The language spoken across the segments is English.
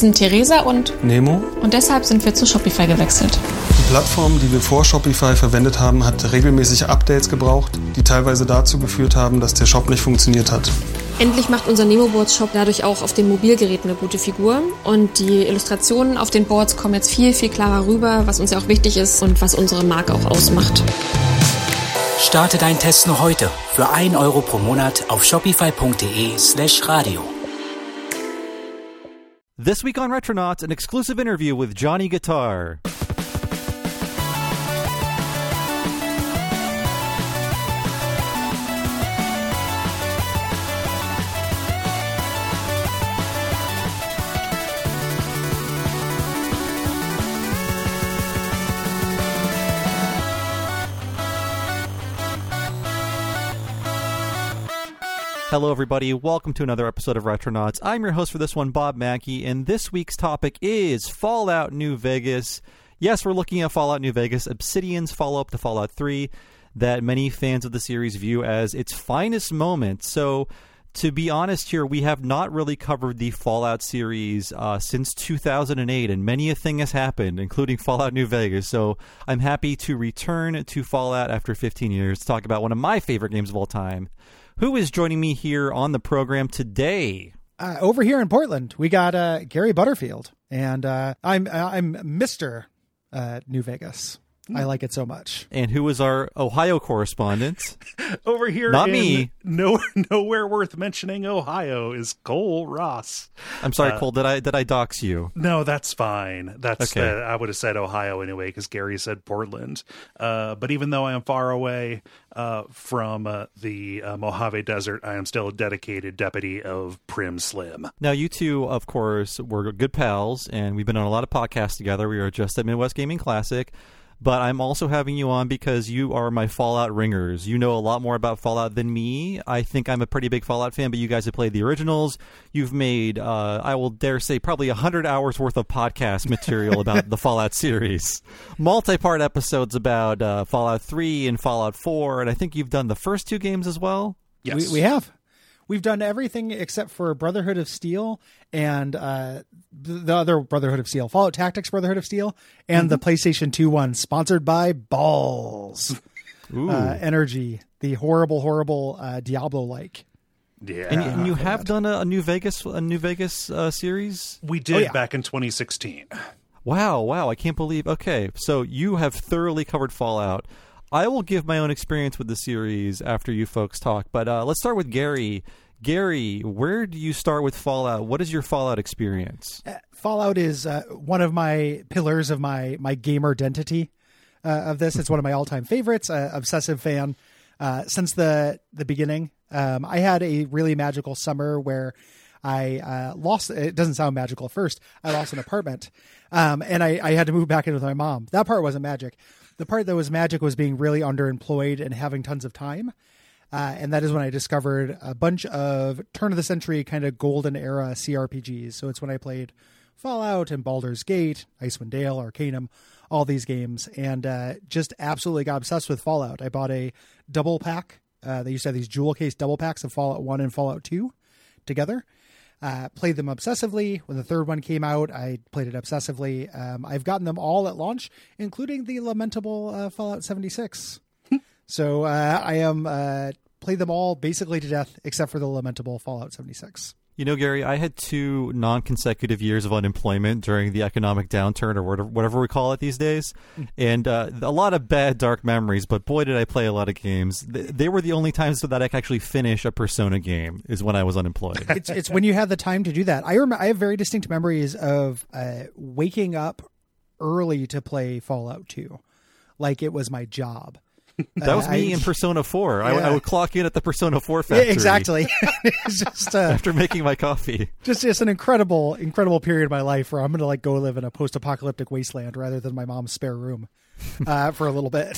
sind Theresa und Nemo. Und deshalb sind wir zu Shopify gewechselt. Die Plattform, die wir vor Shopify verwendet haben, hat regelmäßig Updates gebraucht, die teilweise dazu geführt haben, dass der Shop nicht funktioniert hat. Endlich macht unser Nemo-Boards-Shop dadurch auch auf den Mobilgeräten eine gute Figur. Und die Illustrationen auf den Boards kommen jetzt viel, viel klarer rüber, was uns ja auch wichtig ist und was unsere Marke auch ausmacht. Starte deinen Test noch heute für 1 Euro pro Monat auf shopify.de/radio. This week on Retronauts, an exclusive interview with Johnny Guitar. Hello, everybody. Welcome to another episode of Retronauts. I'm your host for this one, Bob Mackey, and this week's topic is Fallout New Vegas. Yes, we're looking at Fallout New Vegas, Obsidian's follow-up to Fallout 3, that many fans of the series view as its finest moment. So, to be honest here, we have not really covered the Fallout series since 2008, and many a thing has happened, including Fallout New Vegas. So I'm happy to return to Fallout after 15 years to talk about one of my favorite games of all time. Who is joining me here on the program today? Over here in Portland, we got Gary Butterfield, and I'm Mr. New Vegas. I like it so much. And who is our Ohio correspondent? Over here, not me. Nowhere worth mentioning. Ohio is Cole Ross. I'm sorry, Cole. Did I dox you? No, that's fine. That's okay. I would have said Ohio anyway because Gary said Portland. But even though I am far away from the Mojave Desert, I am still a dedicated deputy of Prim Slim. Now, you two, of course, were good pals, and we've been on a lot of podcasts together. We were just at Midwest Gaming Classic. But I'm also having you on because you are my Fallout ringers. You know a lot more about Fallout than me. I think I'm a pretty big Fallout fan, but you guys have played the originals. You've made, I will dare say, probably 100 hours worth of podcast material about the Fallout series. Multi-part episodes about Fallout 3 and Fallout 4, and I think you've done the first two games as well? Yes. We have. We've done everything except for Brotherhood of Steel and the other Brotherhood of Steel, Fallout Tactics Brotherhood of Steel, and the PlayStation 2 one, sponsored by Balls Energy, the horrible Diablo-like. Yeah, and you have done a New Vegas series? We did back in 2016. Wow! I can't believe. Okay, so you have thoroughly covered Fallout. I will give my own experience with the series after you folks talk, but let's start with Gary. Gary, where do you start with Fallout? What is your Fallout experience? Fallout is one of my pillars of my gamer identity of this. It's one of my all-time favorites, obsessive fan since the beginning. I had a really magical summer where I lost, it doesn't sound magical at first, I lost an apartment and I had to move back in with my mom. That part wasn't magic. The part that was magic was being really underemployed and having tons of time. And that is when I discovered a bunch of turn-of-the-century kind of golden era CRPGs. So it's when I played Fallout and Baldur's Gate, Icewind Dale, Arcanum, all these games, and just absolutely got obsessed with Fallout. I bought a double pack. They used to have these jewel case double packs of Fallout 1 and Fallout 2 together. Played them obsessively. When the third one came out, I played it obsessively. I've gotten them all at launch, including the lamentable Fallout 76. So I am played them all basically to death, except for the lamentable Fallout 76. You know, Gary, I had 2 non-consecutive years of unemployment during the economic downturn, or whatever we call it these days, and a lot of bad, dark memories, but boy, did I play a lot of games. They were the only times that I could actually finish a Persona game, is when I was unemployed. It's when you have the time to do that. I have very distinct memories of waking up early to play Fallout 2, like it was my job. That was me in Persona 4. Yeah. I would clock in at the Persona 4 factory. Yeah, exactly. It's just after making my coffee. Just an incredible period of my life where I'm going to go live in a post-apocalyptic wasteland rather than my mom's spare room for a little bit.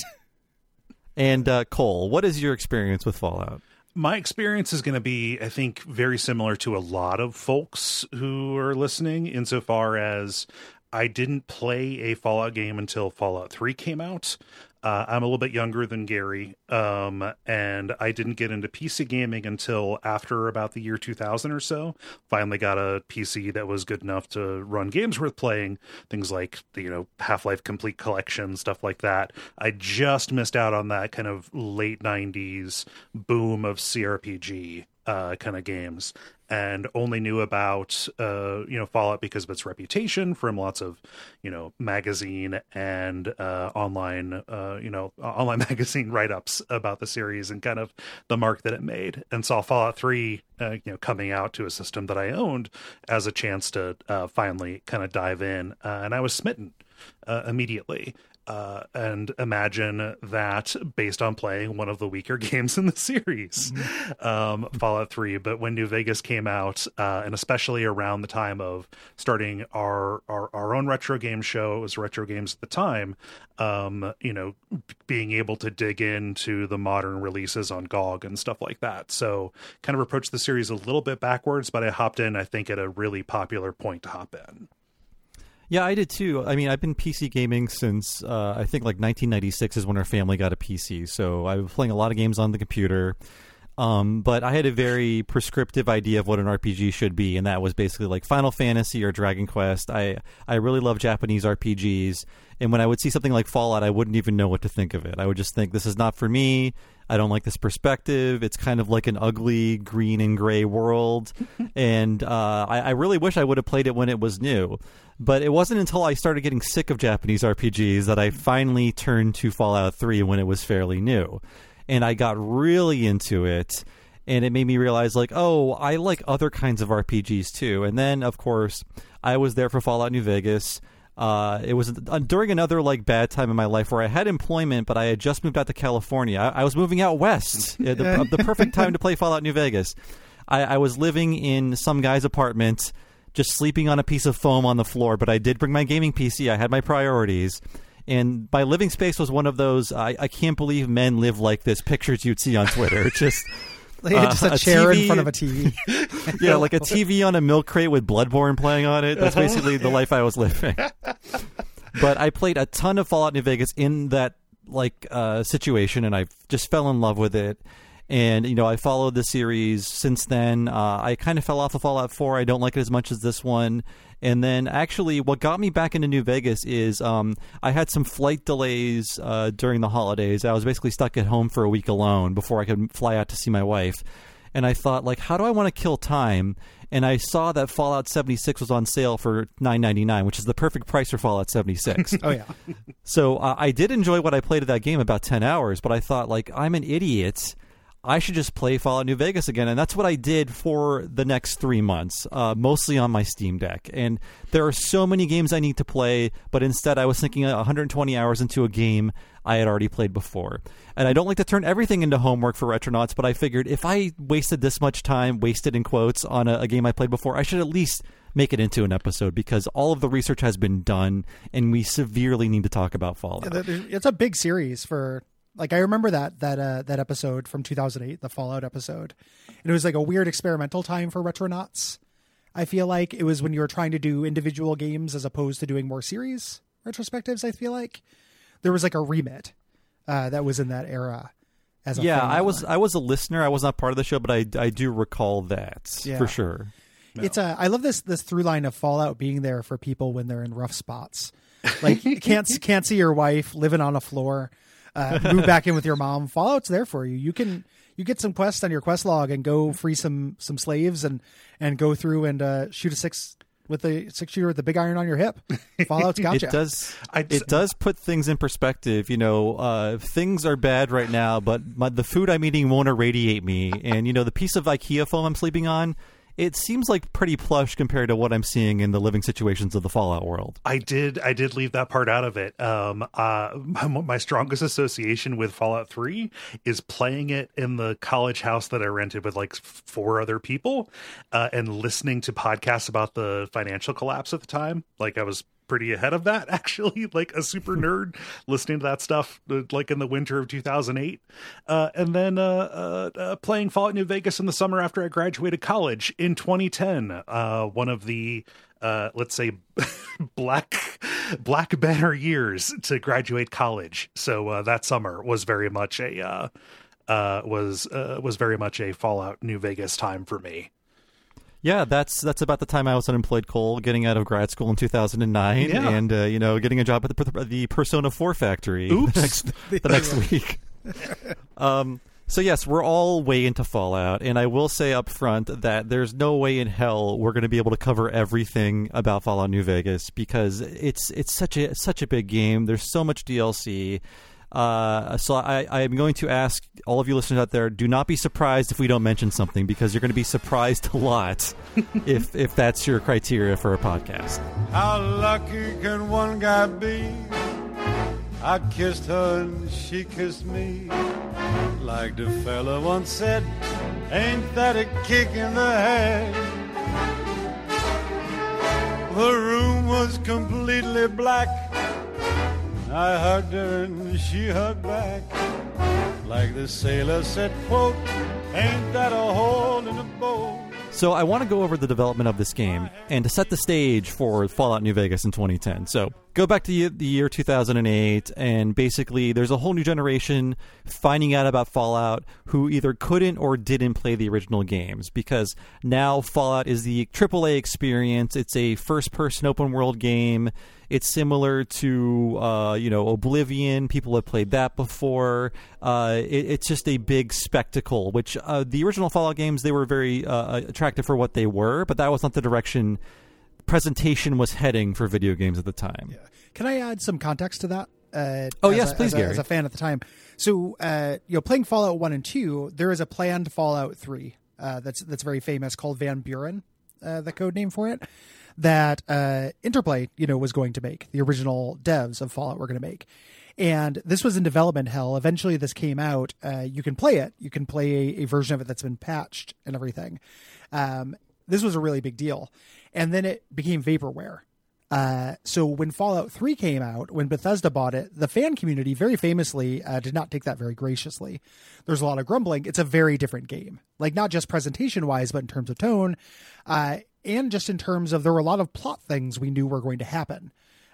And Cole, what is your experience with Fallout? My experience is going to be, I think, very similar to a lot of folks who are listening insofar as I didn't play a Fallout game until Fallout 3 came out. I'm a little bit younger than Gary, and I didn't get into PC gaming until after about the year 2000 or so. Finally got a PC that was good enough to run games worth playing, things like, Half-Life Complete Collection, stuff like that. I just missed out on that kind of late 90s boom of CRPG kind of games, and only knew about Fallout because of its reputation from lots of magazine and online magazine write-ups about the series and kind of the mark that it made, and saw Fallout 3 coming out to a system that I owned as a chance to finally kind of dive in, and I was smitten immediately. And imagine that based on playing one of the weaker games in the series, Fallout 3. But when New Vegas came out, and especially around the time of starting our own retro game show, it was Retro Games at the time, being able to dig into the modern releases on GOG and stuff like that. So kind of approached the series a little bit backwards, but I hopped in, I think, at a really popular point to hop in. Yeah, I did too. I mean, I've been PC gaming since I think like 1996 is when our family got a PC. So I was playing a lot of games on the computer. But I had a very prescriptive idea of what an RPG should be, and that was basically like Final Fantasy or Dragon Quest. I really love Japanese RPGs, and when I would see something like Fallout, I wouldn't even know what to think of it. I would just think, this is not for me. I don't like this perspective. It's kind of like an ugly green and gray world, and I really wish I would have played it when it was new. But it wasn't until I started getting sick of Japanese RPGs that I finally turned to Fallout 3 when it was fairly new. And I got really into it, and it made me realize, like, oh, I like other kinds of RPGs too. And then, of course, I was there for Fallout New Vegas. It was during another like bad time in my life where I had employment, but I had just moved out to California. I was moving out west, the perfect time to play Fallout New Vegas. I was living in some guy's apartment, just sleeping on a piece of foam on the floor, but I did bring my gaming PC. I had my priorities. And my living space was one of those, I can't believe men live like this pictures you'd see on Twitter. Just a chair TV, in front of a TV. Yeah, like a TV on a milk crate with Bloodborne playing on it. That's basically the life I was living. But I played a ton of Fallout New Vegas in that situation, and I just fell in love with it. And, I followed the series since then. I kind of fell off of Fallout 4. I don't like it as much as this one. And then actually what got me back into New Vegas is I had some flight delays during the holidays. I was basically stuck at home for a week alone before I could fly out to see my wife. And I thought, how do I want to kill time? And I saw that Fallout 76 was on sale for $9.99, which is the perfect price for Fallout 76. Oh, yeah. So I did enjoy what I played of that game, about 10 hours, but I thought, I'm an idiot. I should just play Fallout New Vegas again. And that's what I did for the next 3 months, mostly on my Steam Deck. And there are so many games I need to play, but instead I was thinking 120 hours into a game I had already played before. And I don't like to turn everything into homework for Retronauts, but I figured if I wasted this much time, wasted in quotes, on a game I played before, I should at least make it into an episode, because all of the research has been done, and we severely need to talk about Fallout. It's a big series for... I remember that episode from 2008, the Fallout episode. And it was like a weird experimental time for Retronauts. I feel like it was when you were trying to do individual games as opposed to doing more series retrospectives. I feel like there was a remit that was in that era. I was a listener. I was not part of the show, but I do recall that for sure. No. It's I love this through line of Fallout being there for people when they're in rough spots. Can't see your wife, living on a floor. Move back in with your mom. Fallout's there for you. You get some quests on your quest log and go free some slaves and go through and shoot a 6-shooter with the big iron on your hip. Fallout's gotcha. It does put things in perspective. Things are bad right now, but the food I'm eating won't irradiate me. And the piece of IKEA foam I'm sleeping on, it seems like pretty plush compared to what I'm seeing in the living situations of the Fallout world. I did leave that part out of it. My strongest association with Fallout 3 is playing it in the college house that I rented with 4 other people, and listening to podcasts about the financial collapse at the time. I was pretty ahead of that, actually, like a super nerd listening to that stuff like in the winter of 2008, and then playing Fallout New Vegas in the summer after I graduated college in 2010. One of the let's say black banner years to graduate college. So that summer was very much a was very much a Fallout New Vegas time for me. Yeah, that's about the time I was unemployed, Cole, getting out of grad school in 2009, Yeah. and getting a job at the Persona 4 factory Oops. the next week. So yes, we're all way into Fallout, and I will say up front that there's no way in hell we're going to be able to cover everything about Fallout New Vegas, because it's such a big game. There's so much DLC. So I am going to ask all of you listeners out there, do not be surprised if we don't mention something, because you're going to be surprised a lot if that's your criteria for a podcast. How lucky can one guy be? I kissed her and she kissed me. Like the fella once said, ain't that a kick in the head? The room was completely black. I hugged her and she hugged back. Like the sailor said, quote, ain't that a hole in the boat? So I want to go over the development of this game and to set the stage for Fallout New Vegas in 2010. So go back to the year 2008, and basically there's a whole new generation finding out about Fallout who either couldn't or didn't play the original games, because now Fallout is the AAA experience. It's a first-person open-world game. It's similar to, Oblivion. People have played that before. It's just a big spectacle, which the original Fallout games, they were very attractive for what they were, but that was not the direction presentation was heading for video games at the time. Yeah. Can I add some context to that? Please, Gary. As a fan at the time. So, playing Fallout 1 and 2, there is a planned Fallout 3 that's very famous called Van Buren, the code name for it, that Interplay, was going to make. The original devs of Fallout were going to make. And this was in development hell. Eventually this came out. You can play it. You can play a version of it that's been patched and everything. This was a really big deal. And then it became vaporware. So when Fallout 3 came out, when Bethesda bought it, the fan community very famously did not take that very graciously. There's a lot of grumbling. It's a very different game. Like, not just presentation-wise, but in terms of tone, and just in terms of, there were a lot of plot things we knew were going to happen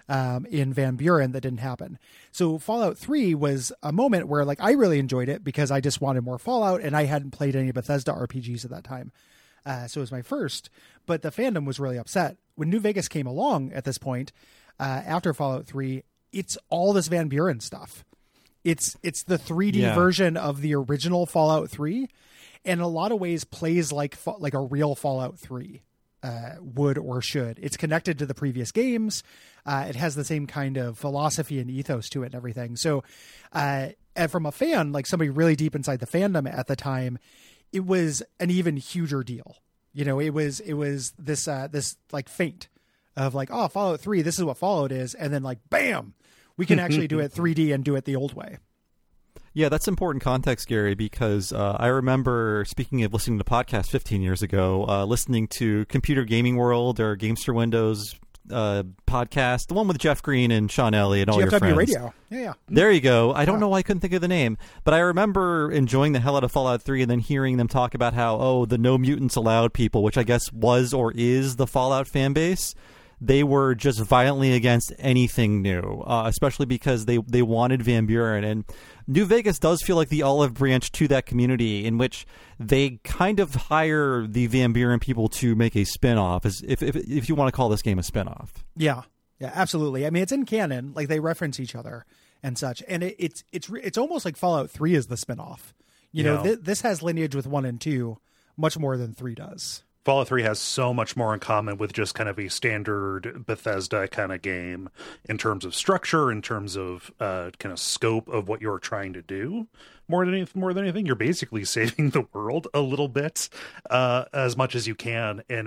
in Van Buren that didn't happen. So Fallout 3 was a moment where, like, I really enjoyed it because I just wanted more Fallout, and I hadn't played any Bethesda RPGs at that time. So it was my first, but the fandom was really upset. When New Vegas came along at this point, after Fallout 3, it's all this Van Buren stuff. It's the 3D version of the original Fallout 3, and in a lot of ways plays like a real Fallout 3 would or should. It's connected to the previous games. It has the same kind of philosophy and ethos to it and everything. So, and from a fan, like somebody really deep inside the fandom at the time, it was an even huger deal. It was this like feint of like, oh, Fallout 3, this is what Fallout is. And then like, bam, we can actually do it 3D and do it the old way. Yeah, that's important context, Gary, because I remember, speaking of listening to podcasts 15 years ago, listening to Computer Gaming World or Gamester Windows podcast, the one with Jeff Green and Sean Elliott and all your friends. Radio. Yeah. There you go. I don't know why I couldn't think of the name, but I remember enjoying the hell out of Fallout 3 and then hearing them talk about how, the no mutants allowed people, which I guess was or is the Fallout fan base, they were just violently against anything new, especially because they wanted Van Buren. And New Vegas does feel like the olive branch to that community, in which they kind of hire the Van Buren people to make a spin-off, if you want to call this game a spin-off. Yeah, absolutely. I mean, it's in canon. Like, they reference each other and such. And it's almost like Fallout 3 is the spin-off. This has lineage with 1 and 2 much more than 3 does. Fallout 3 has so much more in common with just kind of a standard Bethesda kind of game in terms of structure, in terms of kind of scope of what you're trying to do. More than anything, you're basically saving the world a little bit, as much as you can in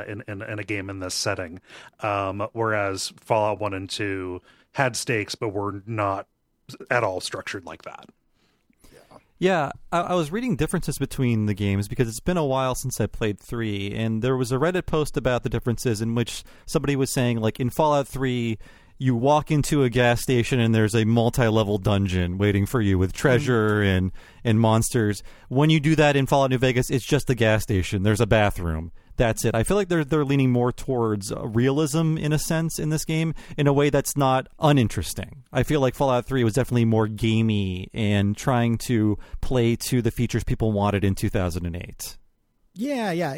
a game in this setting. Whereas Fallout 1 and 2 had stakes, but were not at all structured like that. Yeah, I was reading differences between the games because it's been a while since I played 3, and there was a Reddit post about the differences in which somebody was saying, like, in Fallout 3, you walk into a gas station and there's a multi-level dungeon waiting for you with treasure and monsters. When you do that in Fallout New Vegas, it's just a gas station. There's a bathroom. That's it. I feel like they're leaning more towards realism in a sense in this game in a way that's not uninteresting. I feel like Fallout 3 was definitely more gamey and trying to play to the features people wanted in 2008. Yeah.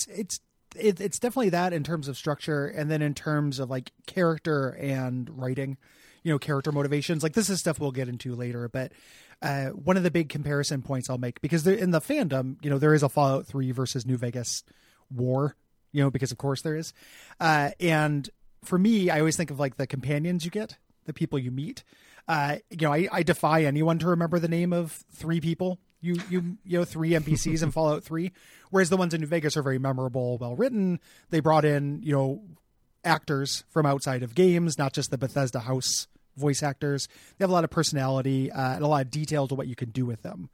It's definitely that in terms of structure, and then in terms of like character and writing, character motivations. Like this is stuff we'll get into later, but one of the big comparison points I'll make, because in the fandom, there is a Fallout 3 versus New Vegas war, because of course there is. And for me, I always think of like the companions you get, the people you meet. I defy anyone to remember the name of 3 people. You 3 NPCs in Fallout 3, whereas the ones in New Vegas are very memorable, well written. They brought in, actors from outside of games, not just the Bethesda house voice actors. They have a lot of personality and a lot of detail to what you can do with them.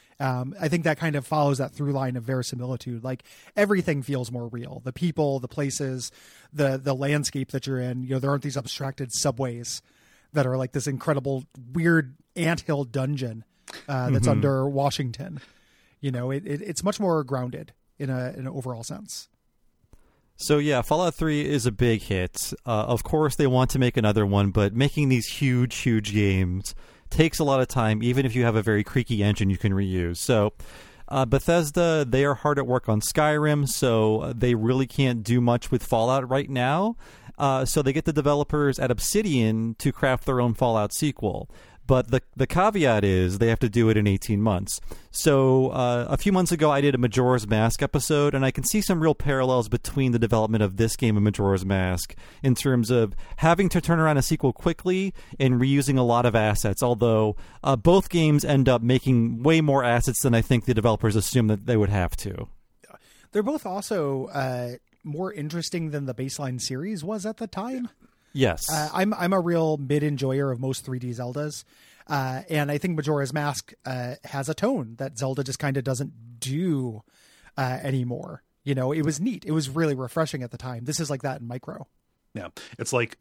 I think that kind of follows that through line of verisimilitude. Like everything feels more real. The people, the places, the landscape that you're in. There aren't these abstracted subways that are like this incredible weird anthill dungeon that's under Washington. It's much more grounded in an overall sense. So yeah, Fallout 3 is a big hit. Of course, they want to make another one, but making these huge games takes a lot of time, even if you have a very creaky engine you can reuse. So Bethesda, they are hard at work on Skyrim, so they really can't do much with Fallout right now. So they get the developers at Obsidian to craft their own Fallout sequel. But the caveat is they have to do it in 18 months. So a few months ago, I did a Majora's Mask episode, and I can see some real parallels between the development of this game and Majora's Mask in terms of having to turn around a sequel quickly and reusing a lot of assets, although both games end up making way more assets than I think the developers assumed that they would have to. They're both also more interesting than the baseline series was at the time. Yes. I'm a real mid-enjoyer of most 3D Zeldas. And I think Majora's Mask has a tone that Zelda just kind of doesn't do anymore. It was neat. It was really refreshing at the time. This is like that in Micro. Yeah, it's like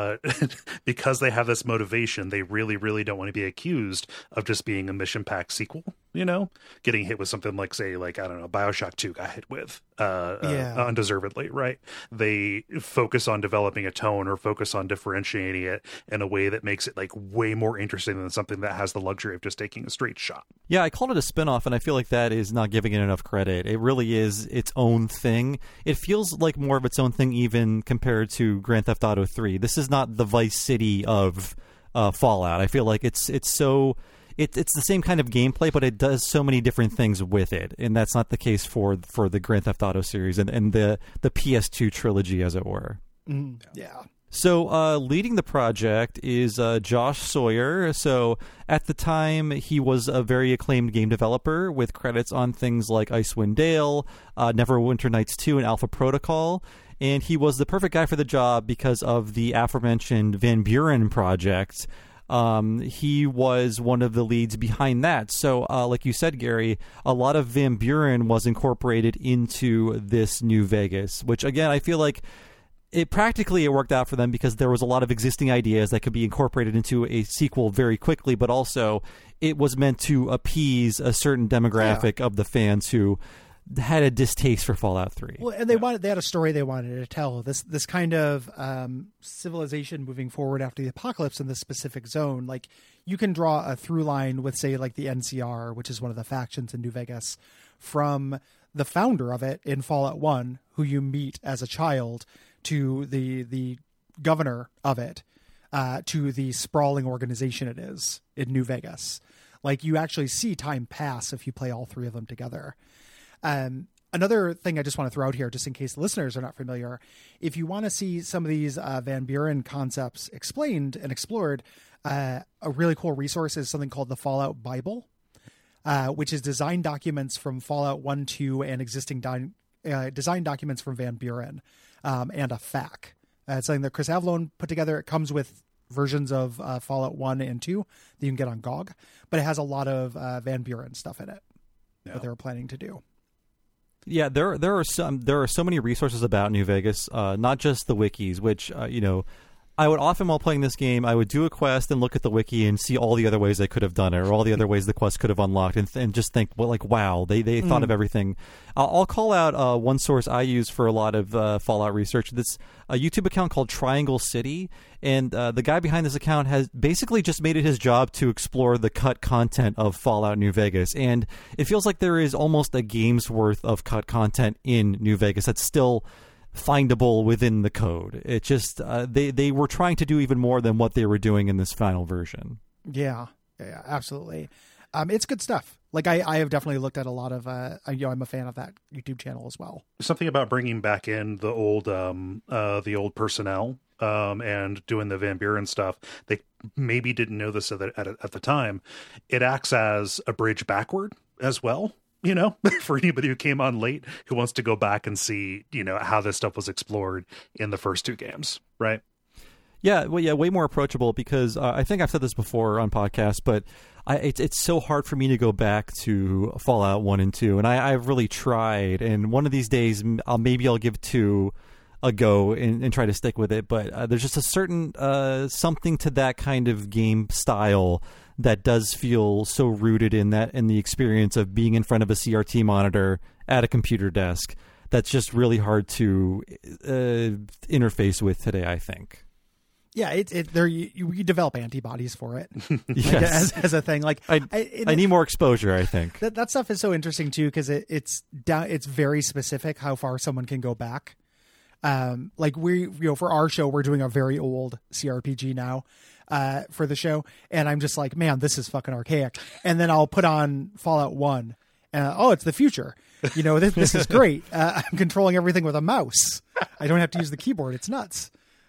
because they have this motivation, they really don't want to be accused of just being a mission-packed sequel, getting hit with something like, say, like, I don't know, BioShock 2 got hit with undeservedly, right? They focus on developing a tone or focus on differentiating it in a way that makes it like way more interesting than something that has the luxury of just taking a straight shot. Yeah, I called it a spin-off, and I feel like that is not giving it enough credit. It really is its own thing. It feels like more of its own thing even compared to Grand Theft Auto 3. This is not the Vice City of Fallout. I feel like it's the same kind of gameplay, but it does so many different things with it, and that's not the case for the Grand Theft Auto series and the PS2 trilogy, as it were. Yeah. So leading the project is Josh Sawyer. So at the time, he was a very acclaimed game developer with credits on things like Icewind Dale, Neverwinter Nights 2, and Alpha Protocol. And he was the perfect guy for the job because of the aforementioned Van Buren project. He was one of the leads behind that. So like you said, Gary, a lot of Van Buren was incorporated into this New Vegas, which, again, I feel like it worked out for them because there was a lot of existing ideas that could be incorporated into a sequel very quickly, but also it was meant to appease a certain demographic of the fans who had a distaste for Fallout 3. Well, and they had a story they wanted to tell. This kind of civilization moving forward after the apocalypse in this specific zone. Like, you can draw a through line with, say, like the NCR, which is one of the factions in New Vegas, from the founder of it in Fallout 1, who you meet as a child, to the governor of it, to the sprawling organization it is in New Vegas. Like, you actually see time pass if you play all 3 of them together. Another thing I just want to throw out here, just in case the listeners are not familiar, if you want to see some of these Van Buren concepts explained and explored, a really cool resource is something called the Fallout Bible, which is design documents from Fallout 1, 2, and existing design documents from Van Buren, and a FAQ. It's something that Chris Avallone put together. It comes with versions of Fallout 1 and 2 that you can get on GOG, but it has a lot of Van Buren stuff in it that they were planning to do. Yeah, there are so many resources about New Vegas, not just the wikis, which I would often, while playing this game, I would do a quest and look at the wiki and see all the other ways I could have done it, or all the other ways the quest could have unlocked, and just think, well, like, wow, they thought of everything. I'll call out one source I use for a lot of Fallout research. This a YouTube account called Triangle City, and the guy behind this account has basically just made it his job to explore the cut content of Fallout New Vegas, and it feels like there is almost a game's worth of cut content in New Vegas that's still findable within the code. It just they were trying to do even more than what they were doing in this final version. Yeah, absolutely. It's good stuff. Like I have definitely looked at a lot of I'm a fan of that YouTube channel as well. Something about bringing back in the old personnel and doing the Van Buren stuff. They maybe didn't know this at the time. It acts as a bridge backward as well. For anybody who came on late who wants to go back and see, how this stuff was explored in the first two games, right? Yeah, well, way more approachable because I think I've said this before on podcasts, but it's so hard for me to go back to Fallout 1 and 2, and I've really tried, and one of these days maybe I'll give 2 a go and try to stick with it, but there's just a certain something to that kind of game style that does feel so rooted in the experience of being in front of a CRT monitor at a computer desk that's just really hard to interface with today, I think. Yeah, you develop antibodies for it. Yes. as a thing. Like I need more exposure, I think. That stuff is so interesting too because it's very specific how far someone can go back. Like for our show, we're doing a very old CRPG now. For the show, and I'm just like, man, this is fucking archaic. And then I'll put on Fallout 1, and it's the future. This is great. I'm controlling everything with a mouse. I don't have to use the keyboard. It's nuts.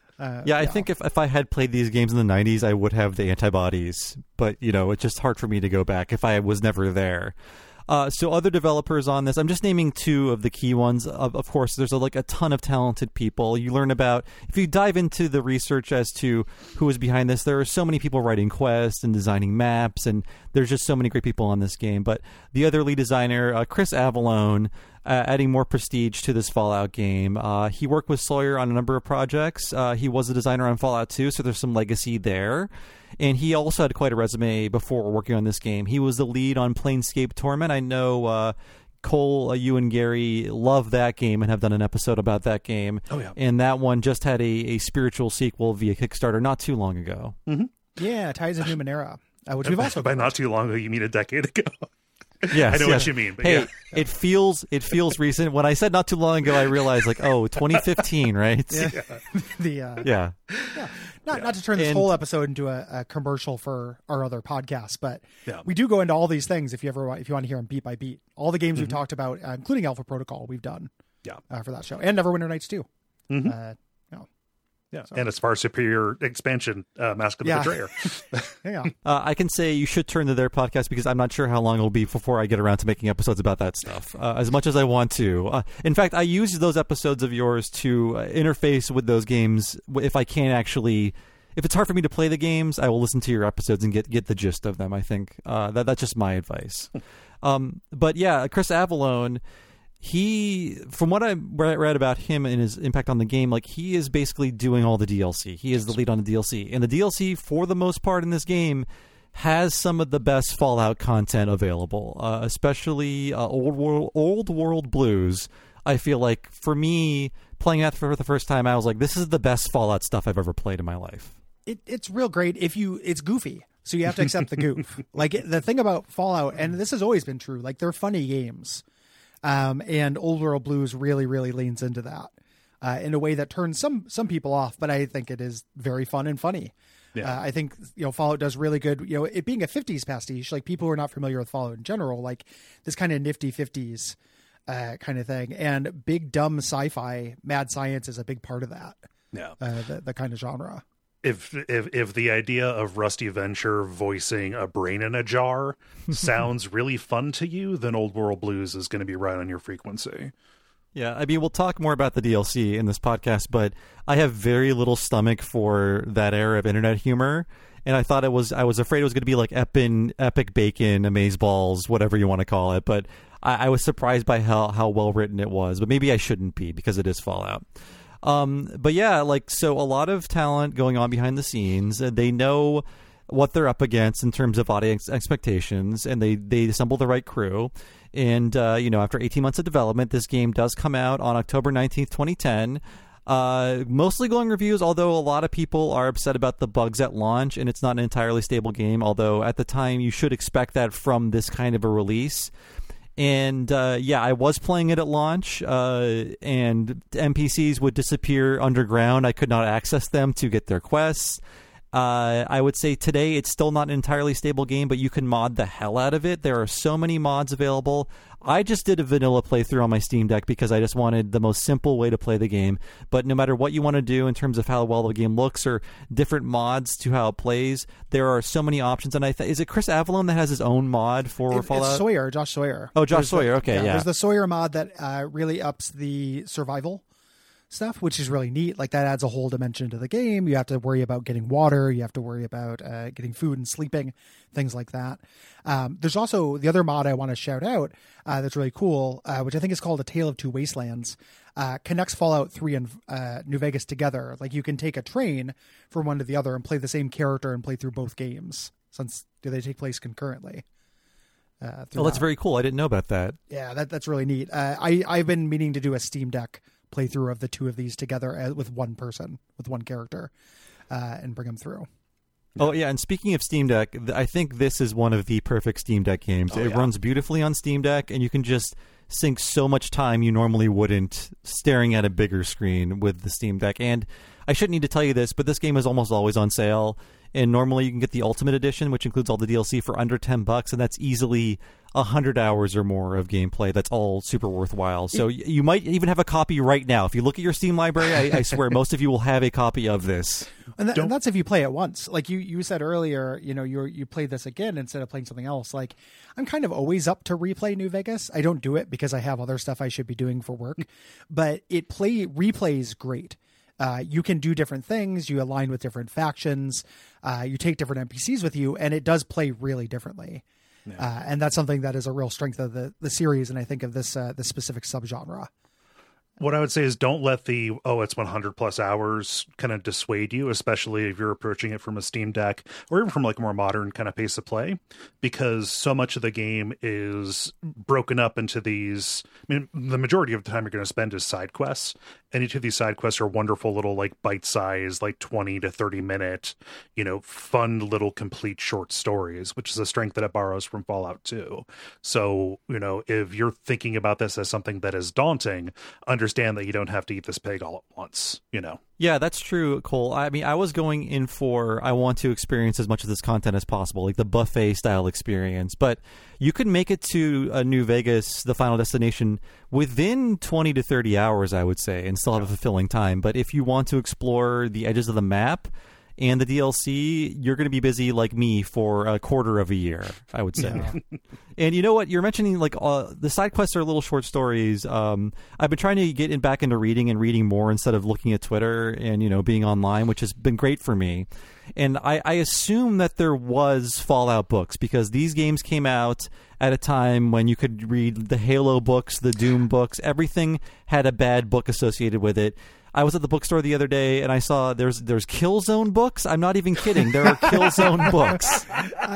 I think if I had played these games in the 90s, I would have the antibodies. But, it's just hard for me to go back if I was never there. So other developers on this, I'm just naming 2 of the key ones. Of course, there's a ton of talented people. You learn about, if you dive into the research as to who is behind this, there are so many people writing quests and designing maps, and there's just so many great people on this game. But the other lead designer, Chris Avellone, adding more prestige to this Fallout game. He worked with Sawyer on a number of projects. He was a designer on Fallout 2, so there's some legacy there. And he also had quite a resume before working on this game. He was the lead on Planescape Torment. I know Cole, you and Gary love that game and have done an episode about that game. Oh, yeah. And that one just had a spiritual sequel via Kickstarter not too long ago. Mm-hmm. Yeah, Tides of Numenera, which we've also... By not too long ago, you mean a decade ago. Yes, I know what you mean. But hey, yeah. it feels recent. When I said not too long ago, I realized 2015, right? Yeah. Not to turn this whole episode into a commercial for our other podcasts, but we do go into all these things if you want to hear them beat by beat. All the games we've talked about, including Alpha Protocol, we've done for that show, and Neverwinter Nights too. Mm-hmm. And its far superior expansion, Mask of the Betrayer. I can say you should turn to their podcast because I'm not sure how long it'll be before I get around to making episodes about that stuff, as much as I want to. In fact, I use those episodes of yours to interface with those games if I can't actually... If it's hard for me to play the games, I will listen to your episodes and get the gist of them, I think. That's just my advice. But yeah, Chris Avellone... He, from what I read about him and his impact on the game, he is basically doing all the DLC. He is the lead on the DLC. And the DLC, for the most part in this game, has some of the best Fallout content available, especially Old World Blues. I feel like, for me, playing that for the first time, I was like, this is the best Fallout stuff I've ever played in my life. It's real great. It's goofy, so you have to accept the goof. The thing about Fallout, and this has always been true, they're funny games. And Old World Blues really, really leans into that in a way that turns some people off, but I think it is very fun and funny. Yeah. I think Fallout does really good. It being a 50s pastiche, people who are not familiar with Fallout in general, this kind of nifty 50s kind of thing, and big dumb sci-fi, mad science is a big part of that. Yeah, the kind of genre. If the idea of Rusty Venture voicing a brain in a jar sounds really fun to you, then Old World Blues is going to be right on your frequency. Yeah, I mean, we'll talk more about the DLC in this podcast, but I have very little stomach for that era of internet humor. And I was afraid it was going to be like Epic Bacon, Amazeballs, whatever you want to call it. But I was surprised by how well written it was. But maybe I shouldn't be because it is Fallout. But yeah, so a lot of talent going on behind the scenes. They know what they're up against in terms of audience expectations, and they assemble the right crew. And, after 18 months of development, this game does come out on October 19th, 2010. Mostly glowing reviews, although a lot of people are upset about the bugs at launch, and it's not an entirely stable game, although at the time you should expect that from this kind of a release. And I was playing it at launch, and NPCs would disappear underground. I could not access them to get their quests. I would say today it's still not an entirely stable game, but you can mod the hell out of it. There are so many mods available. I just did a vanilla playthrough on my Steam Deck because I just wanted the most simple way to play the game. But no matter what you want to do in terms of how well the game looks or different mods to how it plays, there are so many options. And is it Chris Avellone that has his own mod for Fallout? It's Sawyer, Josh Sawyer. Oh, Josh Sawyer. Okay, yeah. There's the Sawyer mod that really ups the survival stuff, which is really neat. Like, that adds a whole dimension to the game. You have to worry about getting water. You have to worry about getting food and sleeping, things like that. There's also the other mod I want to shout out that's really cool, which I think is called A Tale of Two Wastelands. Connects Fallout 3 and New Vegas together. Like, you can take a train from one to the other and play the same character and play through both games, since they take place concurrently. That's very cool. I didn't know about that. Yeah, that's really neat. I've been meaning to do a Steam Deck playthrough of the two of these together with one person, with one character, and bring them through. Oh, yeah, and speaking of Steam Deck, I think this is one of the perfect Steam Deck games. It runs beautifully on Steam Deck, and you can just sink so much time you normally wouldn't staring at a bigger screen with the Steam Deck. And I shouldn't need to tell you this, but this game is almost always on sale. And normally you can get the Ultimate Edition, which includes all the DLC, for under $10, and that's easily 100 hours or more of gameplay. That's all super worthwhile. So you might even have a copy right now. If you look at your Steam library, I swear most of you will have a copy of this. And that's if you play it once. Like you said earlier, you played this again instead of playing something else. Like, I'm kind of always up to replay New Vegas. I don't do it because I have other stuff I should be doing for work, but it replays great. You can do different things. You align with different factions. You take different NPCs with you, and it does play really differently. Yeah. And that's something that is a real strength of the series, and I think of this specific subgenre. What I would say is don't let the, it's 100 plus hours kind of dissuade you, especially if you're approaching it from a Steam Deck or even from like a more modern kind of pace of play, because so much of the game is broken up into these. I mean, the majority of the time you're going to spend is side quests, and each of these side quests are wonderful little like bite-sized, like 20 to 30 minute, fun little complete short stories, which is a strength that it borrows from Fallout 2. So, if you're thinking about this as something that is daunting, understand that you don't have to eat this pig all at once, Yeah, that's true, Cole. I mean, I was going in for, I want to experience as much of this content as possible, like the buffet style experience, but you can make it to New Vegas, the final destination, within 20 to 30 hours, I would say, and still have a fulfilling time. But if you want to explore the edges of the map and the DLC, you're going to be busy like me for a quarter of a year, I would say. Yeah. And you know what? You're mentioning like the side quests are little short stories. I've been trying to get back into reading and reading more instead of looking at Twitter and, being online, which has been great for me. And I assume that there was Fallout books because these games came out at a time when you could read the Halo books, the Doom books. Everything had a bad book associated with it. I was at the bookstore the other day and I saw there's Killzone books. I'm not even kidding. There are Killzone books.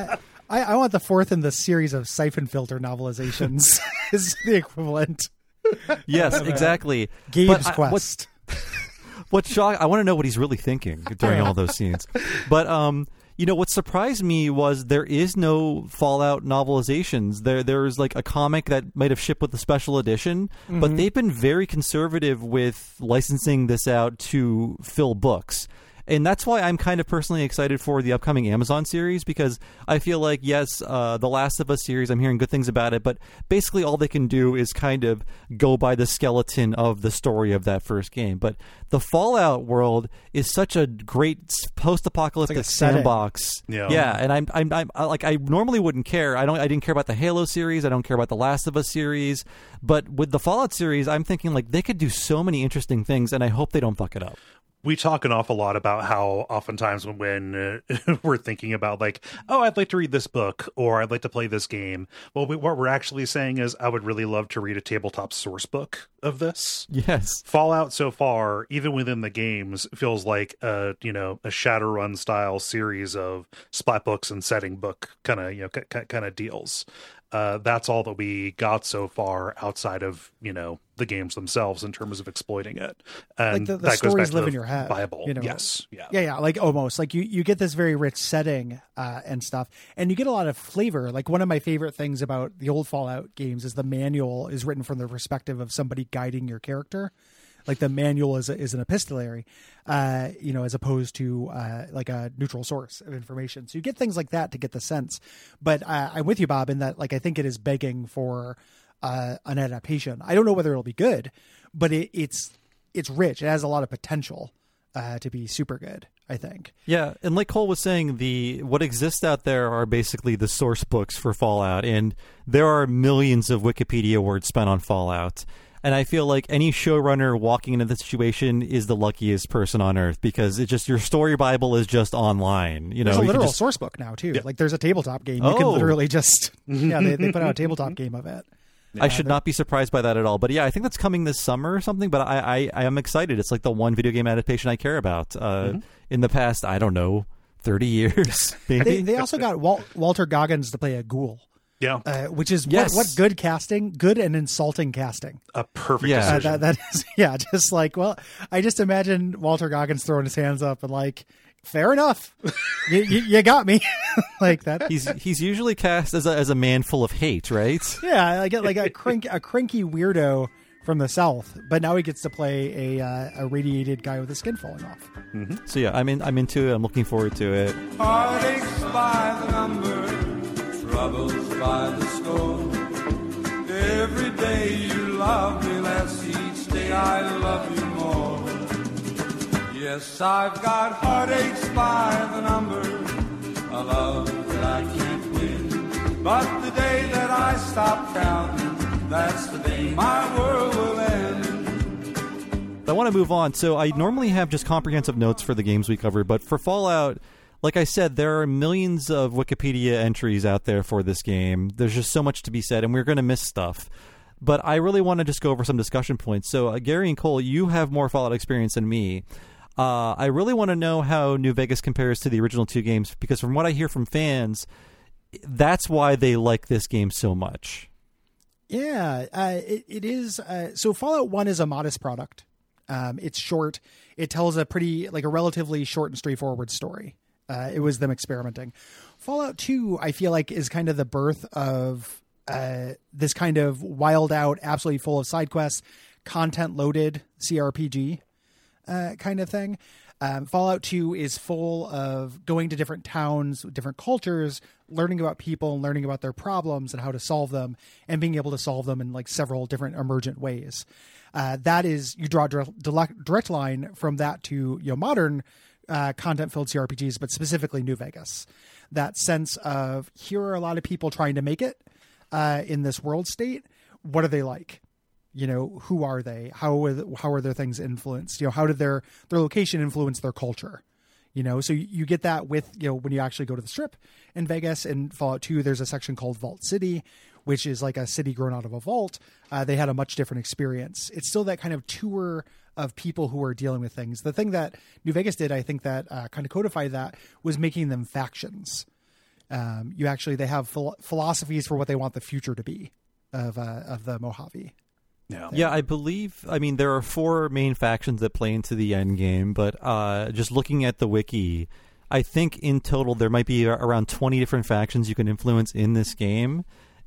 I want the fourth in the series of Siphon Filter novelizations is the equivalent. Yes, exactly. Gabe's Quest. What's shocked? I want to know what he's really thinking during all those scenes. But what surprised me was there is no Fallout novelizations. There's like a comic that might have shipped with the special edition, but they've been very conservative with licensing this out to fill books. And that's why I'm kind of personally excited for the upcoming Amazon series, because I feel like, yes, the Last of Us series, I'm hearing good things about it, but basically all they can do is kind of go by the skeleton of the story of that first game. But the Fallout world is such a great post-apocalyptic sandbox. Yeah, and I'm like, I normally wouldn't care. I didn't care about the Halo series. I don't care about the Last of Us series. But with the Fallout series, I'm thinking like they could do so many interesting things, and I hope they don't fuck it up. We talk an awful lot about how oftentimes when we're thinking about like, oh, I'd like to read this book or I'd like to play this game. Well, what we're actually saying is I would really love to read a tabletop source book of this. Yes. Fallout so far, even within the games, feels like a Shadowrun style series of splat books and setting book kind of deals. That's all that we got so far outside of, the games themselves in terms of exploiting it. And like the stories live in your head. Bible. Yes. Yeah. Like almost like you get this very rich setting and stuff, and you get a lot of flavor. Like one of my favorite things about the old Fallout games is the manual is written from the perspective of somebody guiding your character. Like the manual is an epistolary, as opposed to like a neutral source of information. So you get things like that to get the sense. But I'm with you, Bob, in that like I think it is begging for an adaptation. I don't know whether it'll be good, but it's rich. It has a lot of potential to be super good, I think. Yeah, and like Cole was saying, what exists out there are basically the source books for Fallout, and there are millions of Wikipedia words spent on Fallout. And I feel like any showrunner walking into this situation is the luckiest person on earth, because it's just your story Bible is just online. There's a literal source book now too. Yeah. Like there's a tabletop game. You can literally just they put out a tabletop game of it. I should not be surprised by that at all. But yeah, I think that's coming this summer or something. But I am excited. It's like the one video game adaptation I care about. In the past, I don't know, 30 years. Maybe. They also got Walter Goggins to play a ghoul. Yeah, which is what good casting, good and insulting casting. A perfect decision. That is, just like, well, I just imagine Walter Goggins throwing his hands up and like, fair enough, you got me, like that. He's usually cast as a man full of hate, right? Yeah, I get like a cranky weirdo from the South, but now he gets to play a radiated guy with his skin falling off. Mm-hmm. So yeah, I'm into it. I'm looking forward to it. Heartaches by the number, troubles by the score. Every day you love me less, each day I love you more. Yes, I've got heartaches by the number, a love that I can't win. But the day that I stop counting, that's the day my world will end. I want to move on. So I normally have just comprehensive notes for the games we cover, but for Fallout, like I said, there are millions of Wikipedia entries out there for this game. There's just so much to be said, and we're going to miss stuff. But I really want to just go over some discussion points. So Gary and Cole, you have more Fallout experience than me. I really want to know how New Vegas compares to the original two games, because from what I hear from fans, that's why they like this game so much. Yeah, it is. So Fallout 1 is a modest product. It's short. It tells a relatively short and straightforward story. It was them experimenting. Fallout 2, I feel like, is kind of the birth of this kind of wild out, absolutely full of side quests, content loaded CRPG kind of thing. Fallout 2 is full of going to different towns, different cultures, learning about people, learning about their problems and how to solve them, and being able to solve them in like several different emergent ways. That is, you draw a direct line from that to modern content-filled CRPGs, but specifically New Vegas. That sense of, here are a lot of people trying to make it in this world state. What are they like? Who are they? How are their things influenced? How did their location influence their culture? So you get that with, when you actually go to the Strip in Vegas. In Fallout 2, there's a section called Vault City, which is like a city grown out of a vault. They had a much different experience. It's still that kind of tour of people who are dealing with things. The thing that New Vegas did, I think that kind of codified that, was making them factions. They have philosophies for what they want the future to be of the Mojave. Yeah, I believe, there are 4 main factions that play into the end game, but just looking at the wiki, I think in total there might be around 20 different factions you can influence in this game.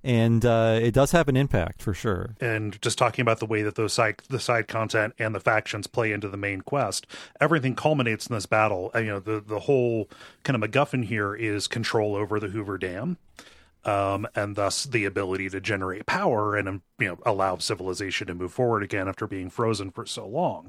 And it does have an impact for sure. And just talking about the way that the side content and the factions play into the main quest, everything culminates in this battle. The whole kind of MacGuffin here is control over the Hoover Dam. And thus the ability to generate power and allow civilization to move forward again after being frozen for so long.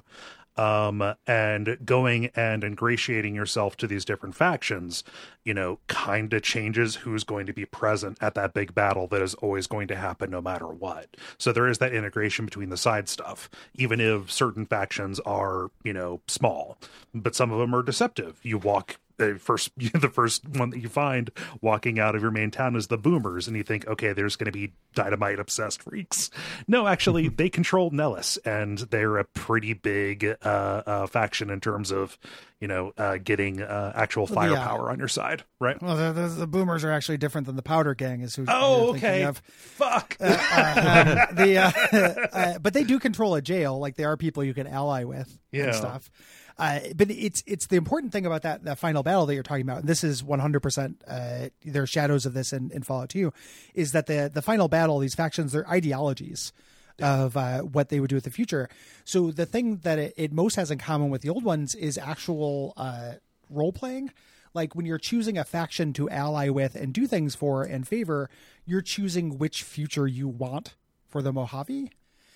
And going and ingratiating yourself to these different factions, kind of changes who's going to be present at that big battle that is always going to happen no matter what. So there is that integration between the side stuff, even if certain factions are, small, but some of them are deceptive. You walk the first one that you find walking out of your main town is the Boomers, and you think, okay, there's going to be dynamite obsessed freaks. No, actually, they control Nellis, and they're a pretty big faction in terms of getting actual firepower on your side, right? Well, the Boomers are actually different than the Powder Gang, is who. Oh, okay. Fuck. But they do control a jail. Like, they are people you can ally with and stuff. But it's the important thing about that final battle that you're talking about, and this is 100%, there are shadows of this in Fallout 2, is that the final battle, these factions, their ideologies of what they would do with the future. So the thing that it most has in common with the old ones is actual role-playing. Like, when you're choosing a faction to ally with and do things for and favor, you're choosing which future you want for the Mojave.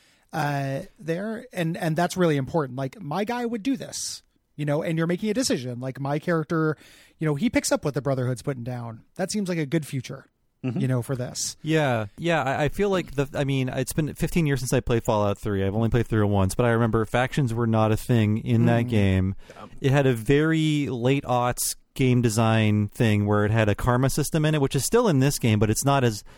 There and that's really important. Like, my guy would do this, and you're making a decision. Like, my character, he picks up what the Brotherhood's putting down. That seems like a good future, for this. Yeah. I feel like it's been 15 years since I played Fallout 3. I've only played through it once, but I remember factions were not a thing in that game. It had a very late aughts game design thing where it had a karma system in it, which is still in this game, but it's not as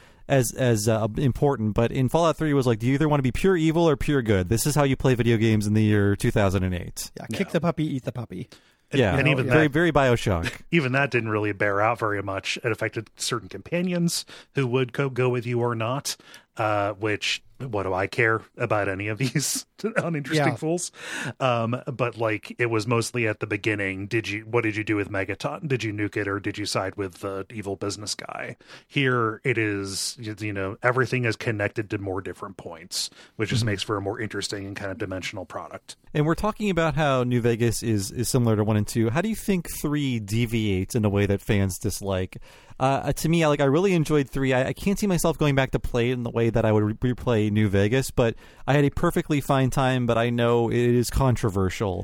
important. But in Fallout 3 it was like, do you either want to be pure evil or pure good? This is how you play video games in the year 2008. Yeah, kick the puppy, eat the puppy. Yeah, and even very, very Bioshock. Even that didn't really bear out very much. It affected certain companions who would go with you or not, which, what do I care about any of these uninteresting fools? But like, it was mostly at the beginning. What did you do with Megaton? Did you nuke it, or did you side with the evil business guy? Here it is, everything is connected to more different points, which just makes for a more interesting and kind of dimensional product. And we're talking about how New Vegas is similar to 1 and 2. How do you think 3 deviates in a way that fans dislike? To me, I really enjoyed 3. I can't see myself going back to play it in the way that I would replay New Vegas, but I had a perfectly fine time, but I know it is controversial.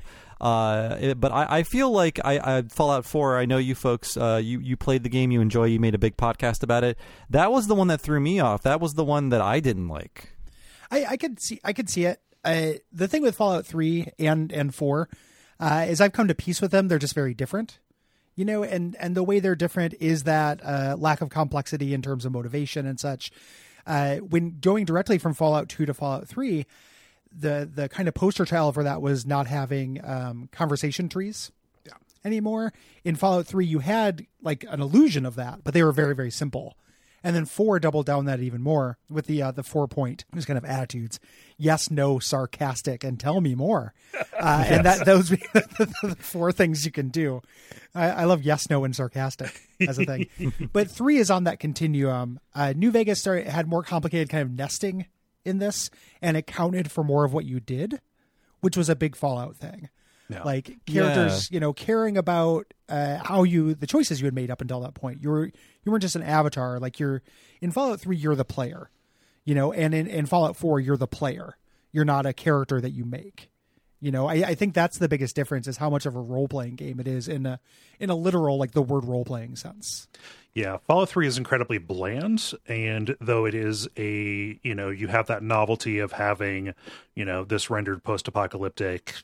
But I feel like I Fallout 4, I know you folks, you played the game, you made a big podcast about it. That was the one that threw me off. That was the one that I didn't like. I could see it. The thing with Fallout 3 and 4 is I've come to peace with them. They're just very different. And the way they're different is that lack of complexity in terms of motivation and such. When going directly from Fallout 2 to Fallout 3, the kind of poster child for that was not having conversation trees anymore. In Fallout 3, you had like an illusion of that, but they were very, very simple. And then 4 doubled down that even more with the 4-point, just kind of attitudes. Yes, no, sarcastic, and tell me more. And those be the 4 things you can do. I love yes, no, and sarcastic as a thing. But 3 is on that continuum. New Vegas had more complicated kind of nesting in this, and it counted for more of what you did, which was a big Fallout thing. Yeah. Like characters, caring about the choices you had made up until that point. You weren't just an avatar. Like in Fallout 3, you're the player, and in Fallout 4, you're the player. You're not a character that you make. I think that's the biggest difference, is how much of a role-playing game it is in a literal, like the word role-playing sense. Yeah, Fallout 3 is incredibly bland, and though it is you have that novelty of having, this rendered post-apocalyptic,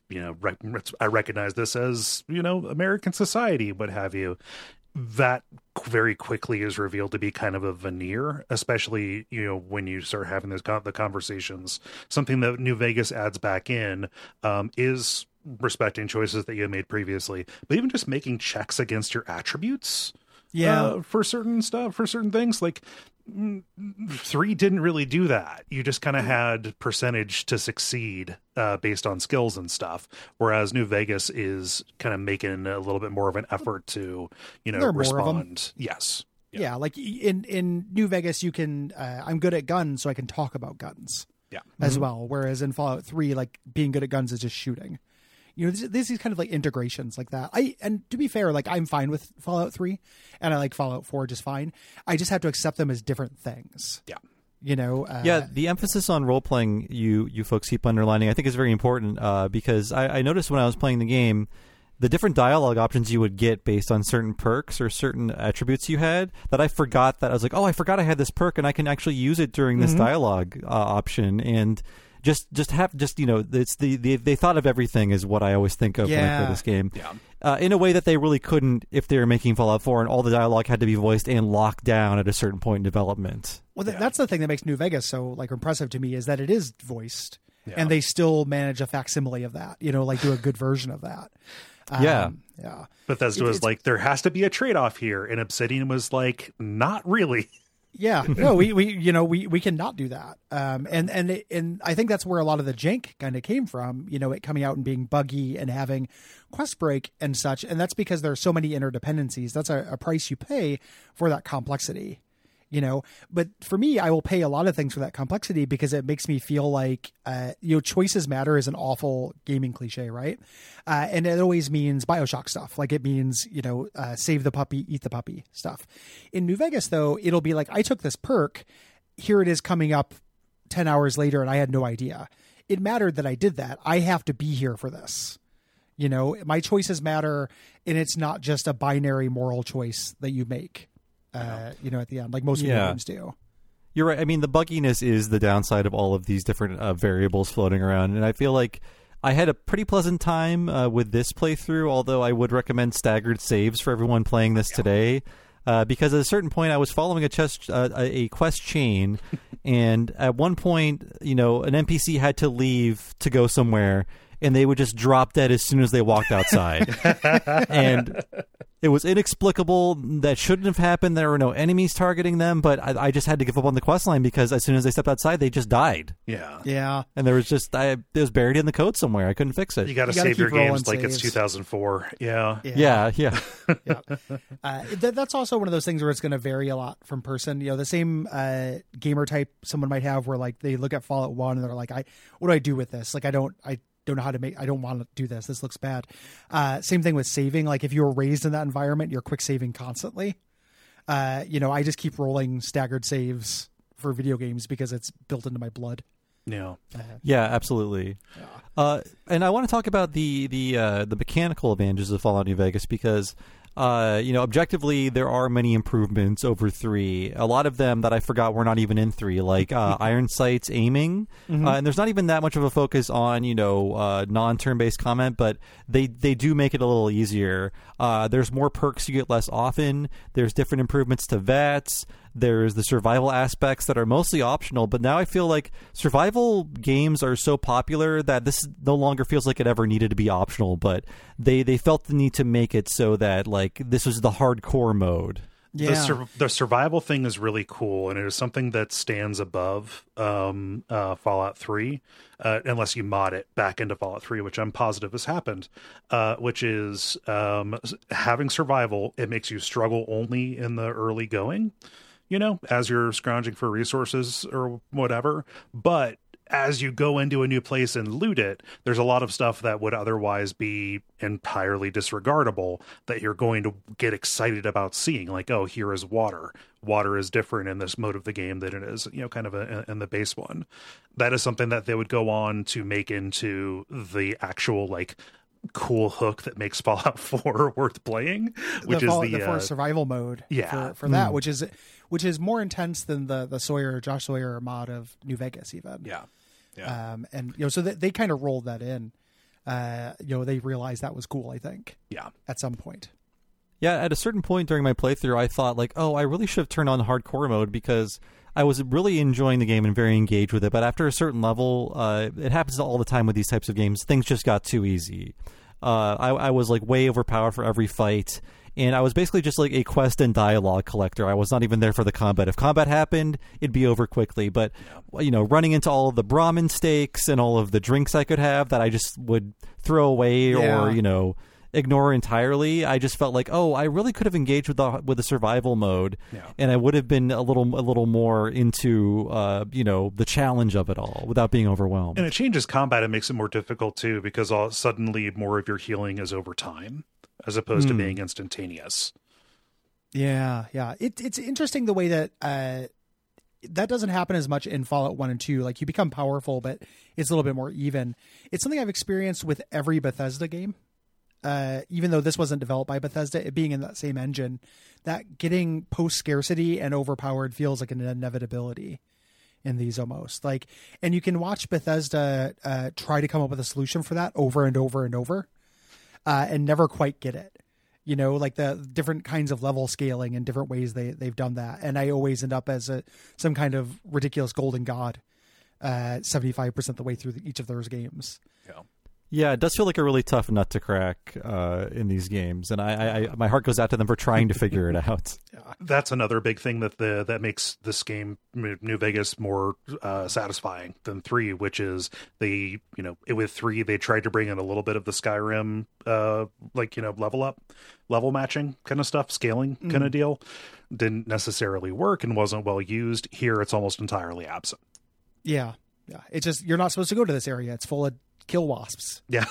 I recognize this as, American society, what have you. That very quickly is revealed to be kind of a veneer, especially, when you start having the conversations. Something that New Vegas adds back in is respecting choices that you made previously, but even just making checks against your attributes. For certain things, like 3 didn't really do that. You just kind of had percentage to succeed based on skills and stuff, whereas New Vegas is kind of making a little bit more of an effort to respond. Yes. Yeah, like in New Vegas, you can. I'm good at guns, so I can talk about guns. Yeah. As well. Whereas in Fallout 3, like being good at guns is just shooting. You know, there's these kind of like integrations like that. And to be fair, like I'm fine with Fallout 3, and I like Fallout 4 just fine. I just have to accept them as different things. Yeah. You know. The emphasis on role playing you folks keep underlining, I think, is very important because I noticed when I was playing the game, the different dialogue options you would get based on certain perks or certain attributes you had, that I forgot that I was like, oh, I forgot I had this perk and I can actually use it during this dialogue option. And just you know, it's they thought of everything is what I always think of when I play this game. Yeah. In a way that they really couldn't if they were making Fallout 4 and all the dialogue had to be voiced and locked down at a certain point in development. Well, that's the thing that makes New Vegas so like impressive to me, is that it is voiced and they still manage a facsimile of that, you know, like do a good version of that. Yeah. Bethesda was like, there has to be a trade-off here, and Obsidian was like, not really. Yeah, no, we cannot do that. And I think that's where a lot of the jank kind of came from, you know, it coming out and being buggy and having quest break and such. And that's because there are so many interdependencies. That's a price you pay for that complexity, you know. But for me, I will pay a lot of things for that complexity because it makes me feel like, you know, choices matter is an awful gaming cliche, right? And it always means BioShock stuff. Like it means, you know, save the puppy, eat the puppy stuff. In New Vegas, though, it'll be like, I took this perk, here it is coming up 10 hours later, and I had no idea. It mattered that I did that. I have to be here for this. You know, my choices matter, and it's not just a binary moral choice that you make. You know, at the end, like most video games do. You're right. I mean, the bugginess is the downside of all of these different variables floating around, and I feel like I had a pretty pleasant time with this playthrough, although I would recommend staggered saves for everyone playing this today, because at a certain point I was following a quest chain, and at one point, you know, an NPC had to leave to go somewhere, and they would just drop dead as soon as they walked outside. And it was inexplicable. That shouldn't have happened. There were no enemies targeting them, but I just had to give up on the quest line because as soon as they stepped outside, they just died. Yeah. And there was just, it was buried in the code somewhere. I couldn't fix it. You got to save your games like it's 2004. Yeah. That's also one of those things where it's going to vary a lot from person. You know, the same gamer type someone might have where like they look at Fallout 1 and they're like, what do I do with this? Like, I don't know how to I don't want to do this. This looks bad. Same thing with saving. Like if you were raised in that environment, you're quick saving constantly. You know, I just keep rolling staggered saves for video games because it's built into my blood. Yeah. Yeah, absolutely. And I want to talk about the mechanical advantages of Fallout New Vegas because you know, objectively, there are many improvements over 3. A lot of them that I forgot were not even in 3, like iron sights aiming. And there's not even that much of a focus on, you know, non-turn-based combat, but they do make it a little easier. There's more perks you get less often. There's different improvements to VATS. There's the survival aspects that are mostly optional, but now I feel like survival games are so popular that this no longer feels like it ever needed to be optional, but they felt the need to make it so that like this was the hardcore mode. Yeah. The survival thing is really cool, and it is something that stands above Fallout 3, unless you mod it back into Fallout 3, which I'm positive has happened, which is having survival. It makes you struggle only in the early going, you know, as you're scrounging for resources or whatever. But as you go into a new place and loot it, there's a lot of stuff that would otherwise be entirely disregardable that you're going to get excited about seeing. Like, oh, here is water. Water is different in this mode of the game than it is, you know, kind of in the base one. That is something that they would go on to make into the actual, like, cool hook that makes Fallout 4 worth playing, which is the survival mode. Yeah. For that, which is more intense than the Josh Sawyer mod of New Vegas even. Yeah. And you know, so they kind of rolled that in. You know, they realized that was cool, I think. Yeah. At some point. Yeah, at a certain point during my playthrough, I thought like, oh, I really should have turned on hardcore mode because I was really enjoying the game and very engaged with it. But after a certain level, it happens all the time with these types of games. Things just got too easy. I was like way overpowered for every fight. And I was basically just like a quest and dialogue collector. I was not even there for the combat. If combat happened, it'd be over quickly. But, you know, running into all of the Brahmin steaks and all of the drinks I could have that I just would throw away or, you know, ignore entirely. I just felt like, oh, I really could have engaged with the survival mode, and I would have been a little more into the challenge of it all without being overwhelmed. And it changes combat and makes it more difficult too, because suddenly more of your healing is over time as opposed to being instantaneous. Yeah. It's interesting the way that that doesn't happen as much in Fallout 1 and 2. Like, you become powerful, but it's a little bit more even. It's something I've experienced with every Bethesda game. Even though this wasn't developed by Bethesda, it being in that same engine, that getting post-scarcity and overpowered feels like an inevitability in these almost. Like, and you can watch Bethesda try to come up with a solution for that over and over and over, and never quite get it. Like the different kinds of level scaling and different ways they've done that. And I always end up as some kind of ridiculous golden god 75% of the way through each of those games. Yeah, it does feel like a really tough nut to crack in these games, and I my heart goes out to them for trying to figure it out. That's another big thing that makes this game, New Vegas, more satisfying than 3, which is with 3 they tried to bring in a little bit of the Skyrim level matching kind of stuff, scaling kind of deal. Didn't necessarily work and wasn't well used. Here it's almost entirely absent. Yeah. It's just, you're not supposed to go to this area. It's full of kill wasps. Yeah.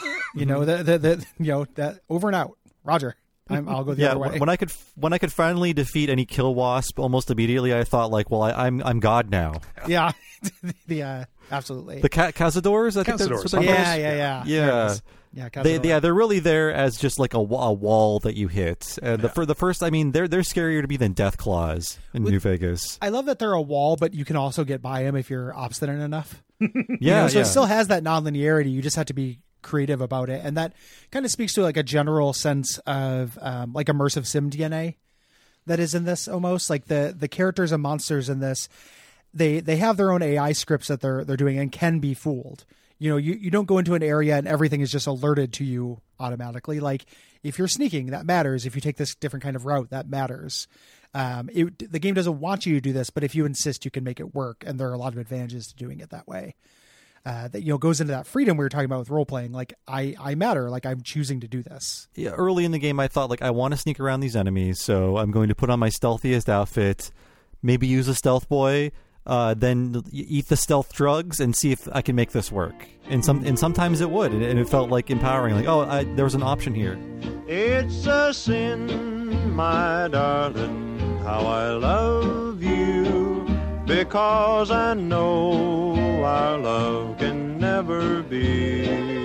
That over and out. Roger. I'll go the other way. When I could finally defeat any kill wasp almost immediately, I thought like, well, I'm God now. Yeah. Absolutely. The Cazadors, I think that's what they're called. Yeah. They're really there as just like a wall that you hit. For the first, they're scarier to me than Death Claws in New Vegas. I love that they're a wall, but you can also get by them if you're obstinate enough. So it still has that non-linearity. You just have to be creative about it, and that kind of speaks to like a general sense of like immersive sim DNA that is in this. Almost like the characters and monsters in this, they have their own AI scripts that they're doing and can be fooled. You don't go into an area and everything is just alerted to you automatically. Like, if you're sneaking, that matters. If you take this different kind of route, that matters. The game doesn't want you to do this, but if you insist, you can make it work. And there are a lot of advantages to doing it that way. That goes into that freedom we were talking about with role playing. Like, I matter. Like, I'm choosing to do this. Yeah, early in the game, I thought like, I want to sneak around these enemies, so I'm going to put on my stealthiest outfit, maybe use a stealth boy, then eat the stealth drugs and see if I can make this work. And sometimes it would, and it felt like empowering. Like, there was an option here. It's a sin, my darling, how I love you, because I know our love can never be.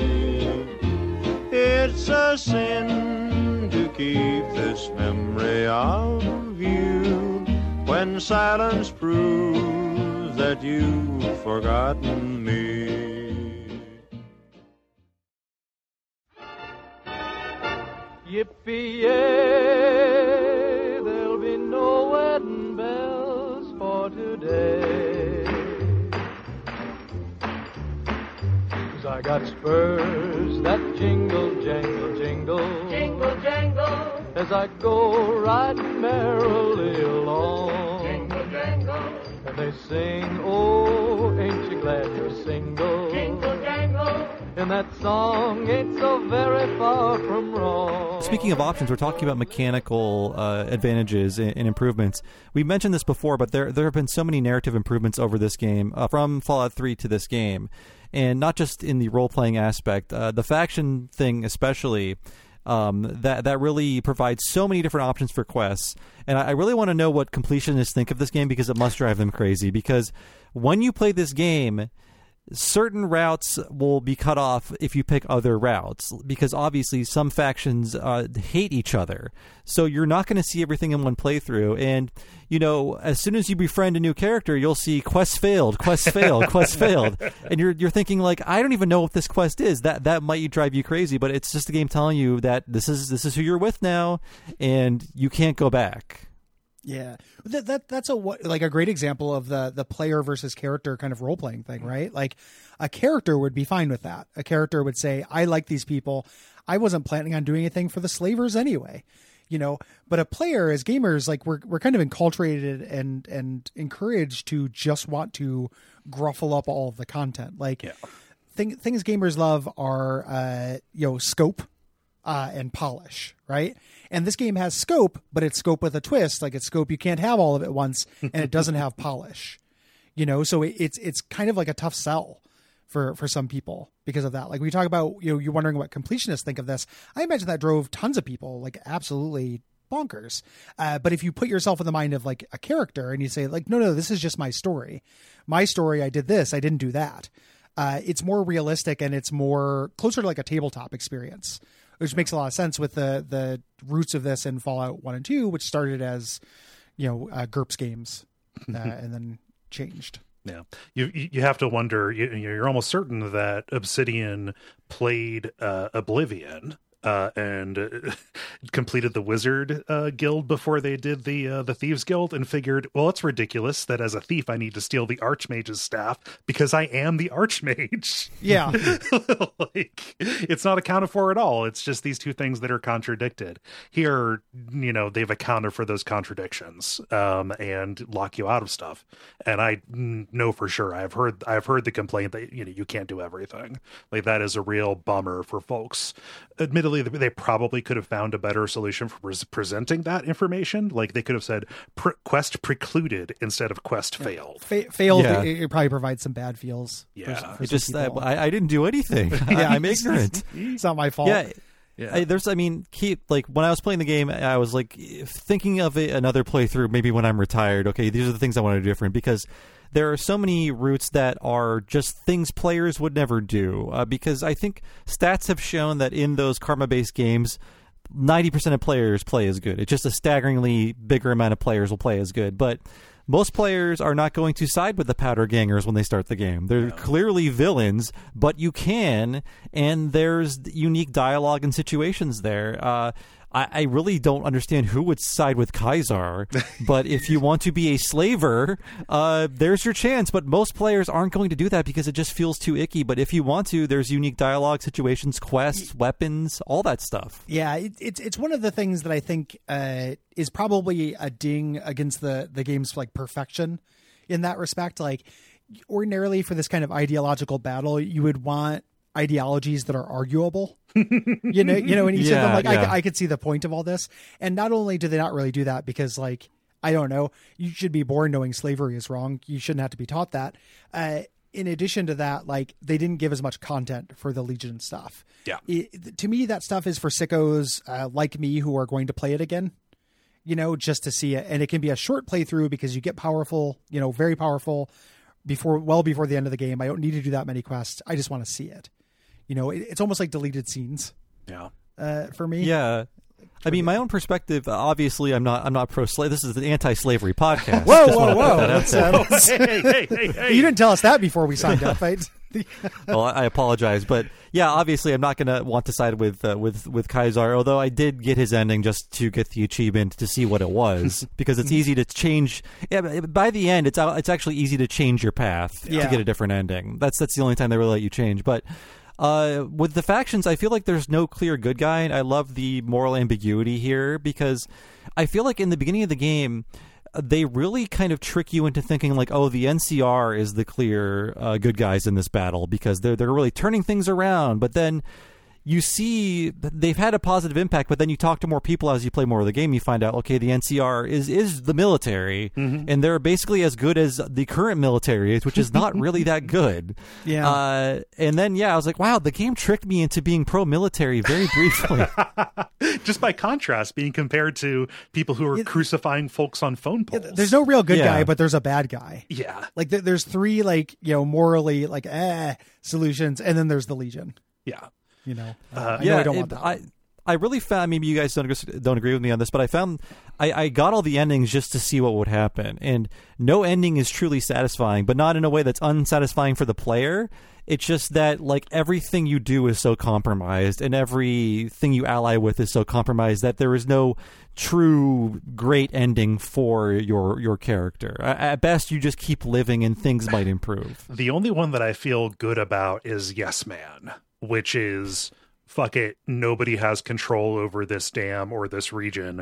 It's a sin to keep this memory of you when silence proves that you've forgotten me. Yippee-yay, there'll be no wedding bells for today. 'Cause I got spurs that jingle, jangle, jingle, jingle, jangle, as I go riding merrily along. Jingle, jangle, and they sing, oh, ain't you glad you're single? Jingle, jangle, and that song ain't so very far from wrong. Speaking of options, we're talking about mechanical advantages and improvements. We mentioned this before, but there have been so many narrative improvements over this game, from Fallout 3 to this game. And not just in the role-playing aspect. The faction thing especially, that really provides so many different options for quests. And I really want to know what completionists think of this game, because it must drive them crazy. Because when you play this game, certain routes will be cut off if you pick other routes, because obviously some factions hate each other. So you're not going to see everything in one playthrough. And, as soon as you befriend a new character, you'll see quest failed, quest failed, quest failed. And you're thinking like, I don't even know what this quest is. That might drive you crazy, but it's just the game telling you that this is who you're with now, and you can't go back. Yeah, that's a great example of the player versus character kind of role playing thing, right? Like, a character would be fine with that. A character would say, "I like these people. I wasn't planning on doing anything for the slavers anyway," But a player, as gamers, like we're kind of enculturated and encouraged to just want to gruffle up all of the content. Like, things gamers love are scope and polish, right? And this game has scope, but it's scope with a twist. Like it's scope you can't have all of it at once, and it doesn't have polish. So it's kind of like a tough sell for some people because of that. Like we talk about, you're wondering what completionists think of this. I imagine that drove tons of people like absolutely bonkers. But if you put yourself in the mind of like a character and you say like, no, this is just my story. My story, I did this, I didn't do that. It's more realistic and it's more closer to like a tabletop experience, which makes a lot of sense with the roots of this in Fallout 1 and 2, which started as, GURPS games and then changed. Yeah, you have to wonder. You're almost certain that Obsidian played Oblivion and completed the Wizard Guild before they did the Thieves Guild, and figured, well, it's ridiculous that as a thief I need to steal the Archmage's staff because I am the Archmage. Yeah, like it's not accounted for at all. It's just these two things that are contradicted. Here, they've accounted for those contradictions and lock you out of stuff. And I know for sure I've heard the complaint that you can't do everything. Like that is a real bummer for folks. Admittedly, they probably could have found a better solution for presenting that information. Like they could have said quest precluded insteed of quest failed. Failed. Yeah. It probably provides some bad feels. Yeah, for just I didn't do anything. I'm ignorant. It's not my fault. Yeah. When I was playing the game, I was like thinking of another playthrough. Maybe when I'm retired. Okay, these are the things I want to do different, because there are so many routes that are just things players would never do. Because I think stats have shown that in those karma-based games, 90% of players play as good. It's just a staggeringly bigger amount of players will play as good. But most players are not going to side with the powder gangers when they start the game. They're clearly villains, but you can, and there's unique dialogue and situations there. I really don't understand who would side with Kaiser, but if you want to be a slaver, there's your chance. But most players aren't going to do that because it just feels too icky. But if you want to, there's unique dialogue, situations, quests, weapons, all that stuff. Yeah, it's one of the things that I think is probably a ding against the game's like perfection in that respect. Like ordinarily for this kind of ideological battle, you would want ideologies that are arguable. And each of them, like, I could see the point of all this. And not only do they not really do that because, like, I don't know, you should be born knowing slavery is wrong. You shouldn't have to be taught that. In addition to that, like, they didn't give as much content for the Legion stuff. Yeah. To me, that stuff is for sickos like me who are going to play it again, just to see it. And it can be a short playthrough because you get powerful, very powerful before the end of the game. I don't need to do that many quests. I just want to see it. It's almost like deleted scenes. Yeah. For me. Yeah. I mean, my own perspective. Obviously, I'm not pro-slave. This is an anti-slavery podcast. Whoa! Hey! You didn't tell us that before we signed up, right? Well, I apologize, but yeah, obviously, I'm not going to want to side with Kaiser. Although I did get his ending just to get the achievement to see what it was, because it's easy to change. Yeah, by the end, it's actually easy to change your path to get a different ending. That's the only time they really let you change, but. With the factions, I feel like there's no clear good guy, and I love the moral ambiguity here because I feel like in the beginning of the game, they really kind of trick you into thinking like, oh, the NCR is the clear good guys in this battle because they're really turning things around. But then you see they've had a positive impact, but then you talk to more people as you play more of the game, you find out, okay, the NCR is the military, and they're basically as good as the current military, which is not really that good. Yeah. And then, I was like, wow, the game tricked me into being pro-military very briefly. Just by contrast, being compared to people who are crucifying folks on phone poles. There's no real good guy, but there's a bad guy. Yeah. Like there's three, like, morally, like, solutions, and then there's the Legion. Yeah. I don't want that. I really found, maybe you guys don't agree with me on this, but I found I got all the endings just to see what would happen, and no ending is truly satisfying, but not in a way that's unsatisfying for the player. It's just that like everything you do is so compromised, and everything you ally with is so compromised that there is no true great ending for your character. At best, you just keep living, and things might improve. The only one that I feel good about is Yes Man, which is, fuck it, nobody has control over this dam or this region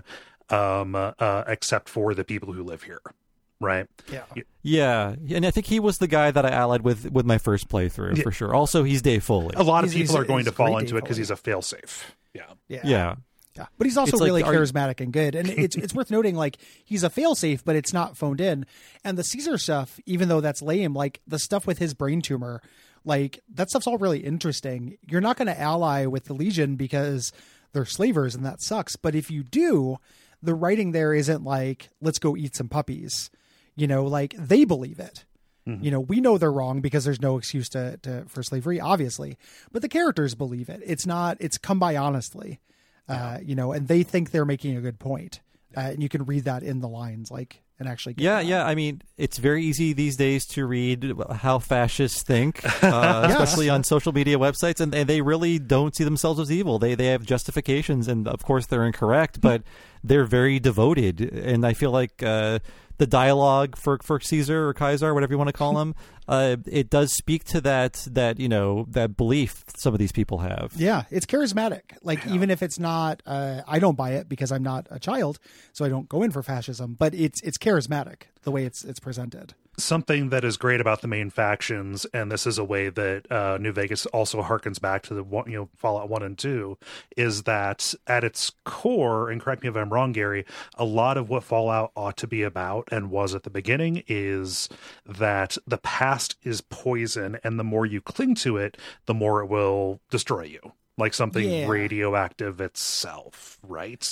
except for the people who live here, right? Yeah, and I think he was the guy that I allied with my first playthrough, for sure. Also, he's Dave Foley. A lot of people are going to fall into it because he's a failsafe. Yeah. Yeah, but he's also It's like, really are you- charismatic and good, and it's worth noting, like, he's a failsafe, but it's not phoned in. And the Caesar stuff, even though that's lame, like the stuff with his brain tumor, like that stuff's all really interesting. You're not going to ally with the Legion because they're slavers, and that sucks. But if you do, the writing there isn't like, let's go eat some puppies. You know, like they believe it. You know, we know they're wrong because there's no excuse for slavery, obviously, but the characters believe it. It's come by honestly. You know, and they think they're making a good point. And you can read that in the lines, like, and actually get that. Yeah. I mean, it's very easy these days to read how fascists think, especially on social media websites, and they really don't see themselves as evil. They have justifications, and of course they're incorrect, but they're very devoted. And I feel like the dialogue for Caesar or Kaiser, whatever you want to call him, it does speak to that you know, that belief some of these people have. Yeah, it's charismatic. Like, even if it's not, I don't buy it because I'm not a child, so I don't go in for fascism. But it's charismatic the way it's presented. Something that is great about the main factions, and this is a way that New Vegas also harkens back to the Fallout 1 and 2, is that at its core, and correct me if I'm wrong, Gary, a lot of what Fallout ought to be about and was at the beginning is that the past is poison, and the more you cling to it, the more it will destroy you, like something radioactive itself, right?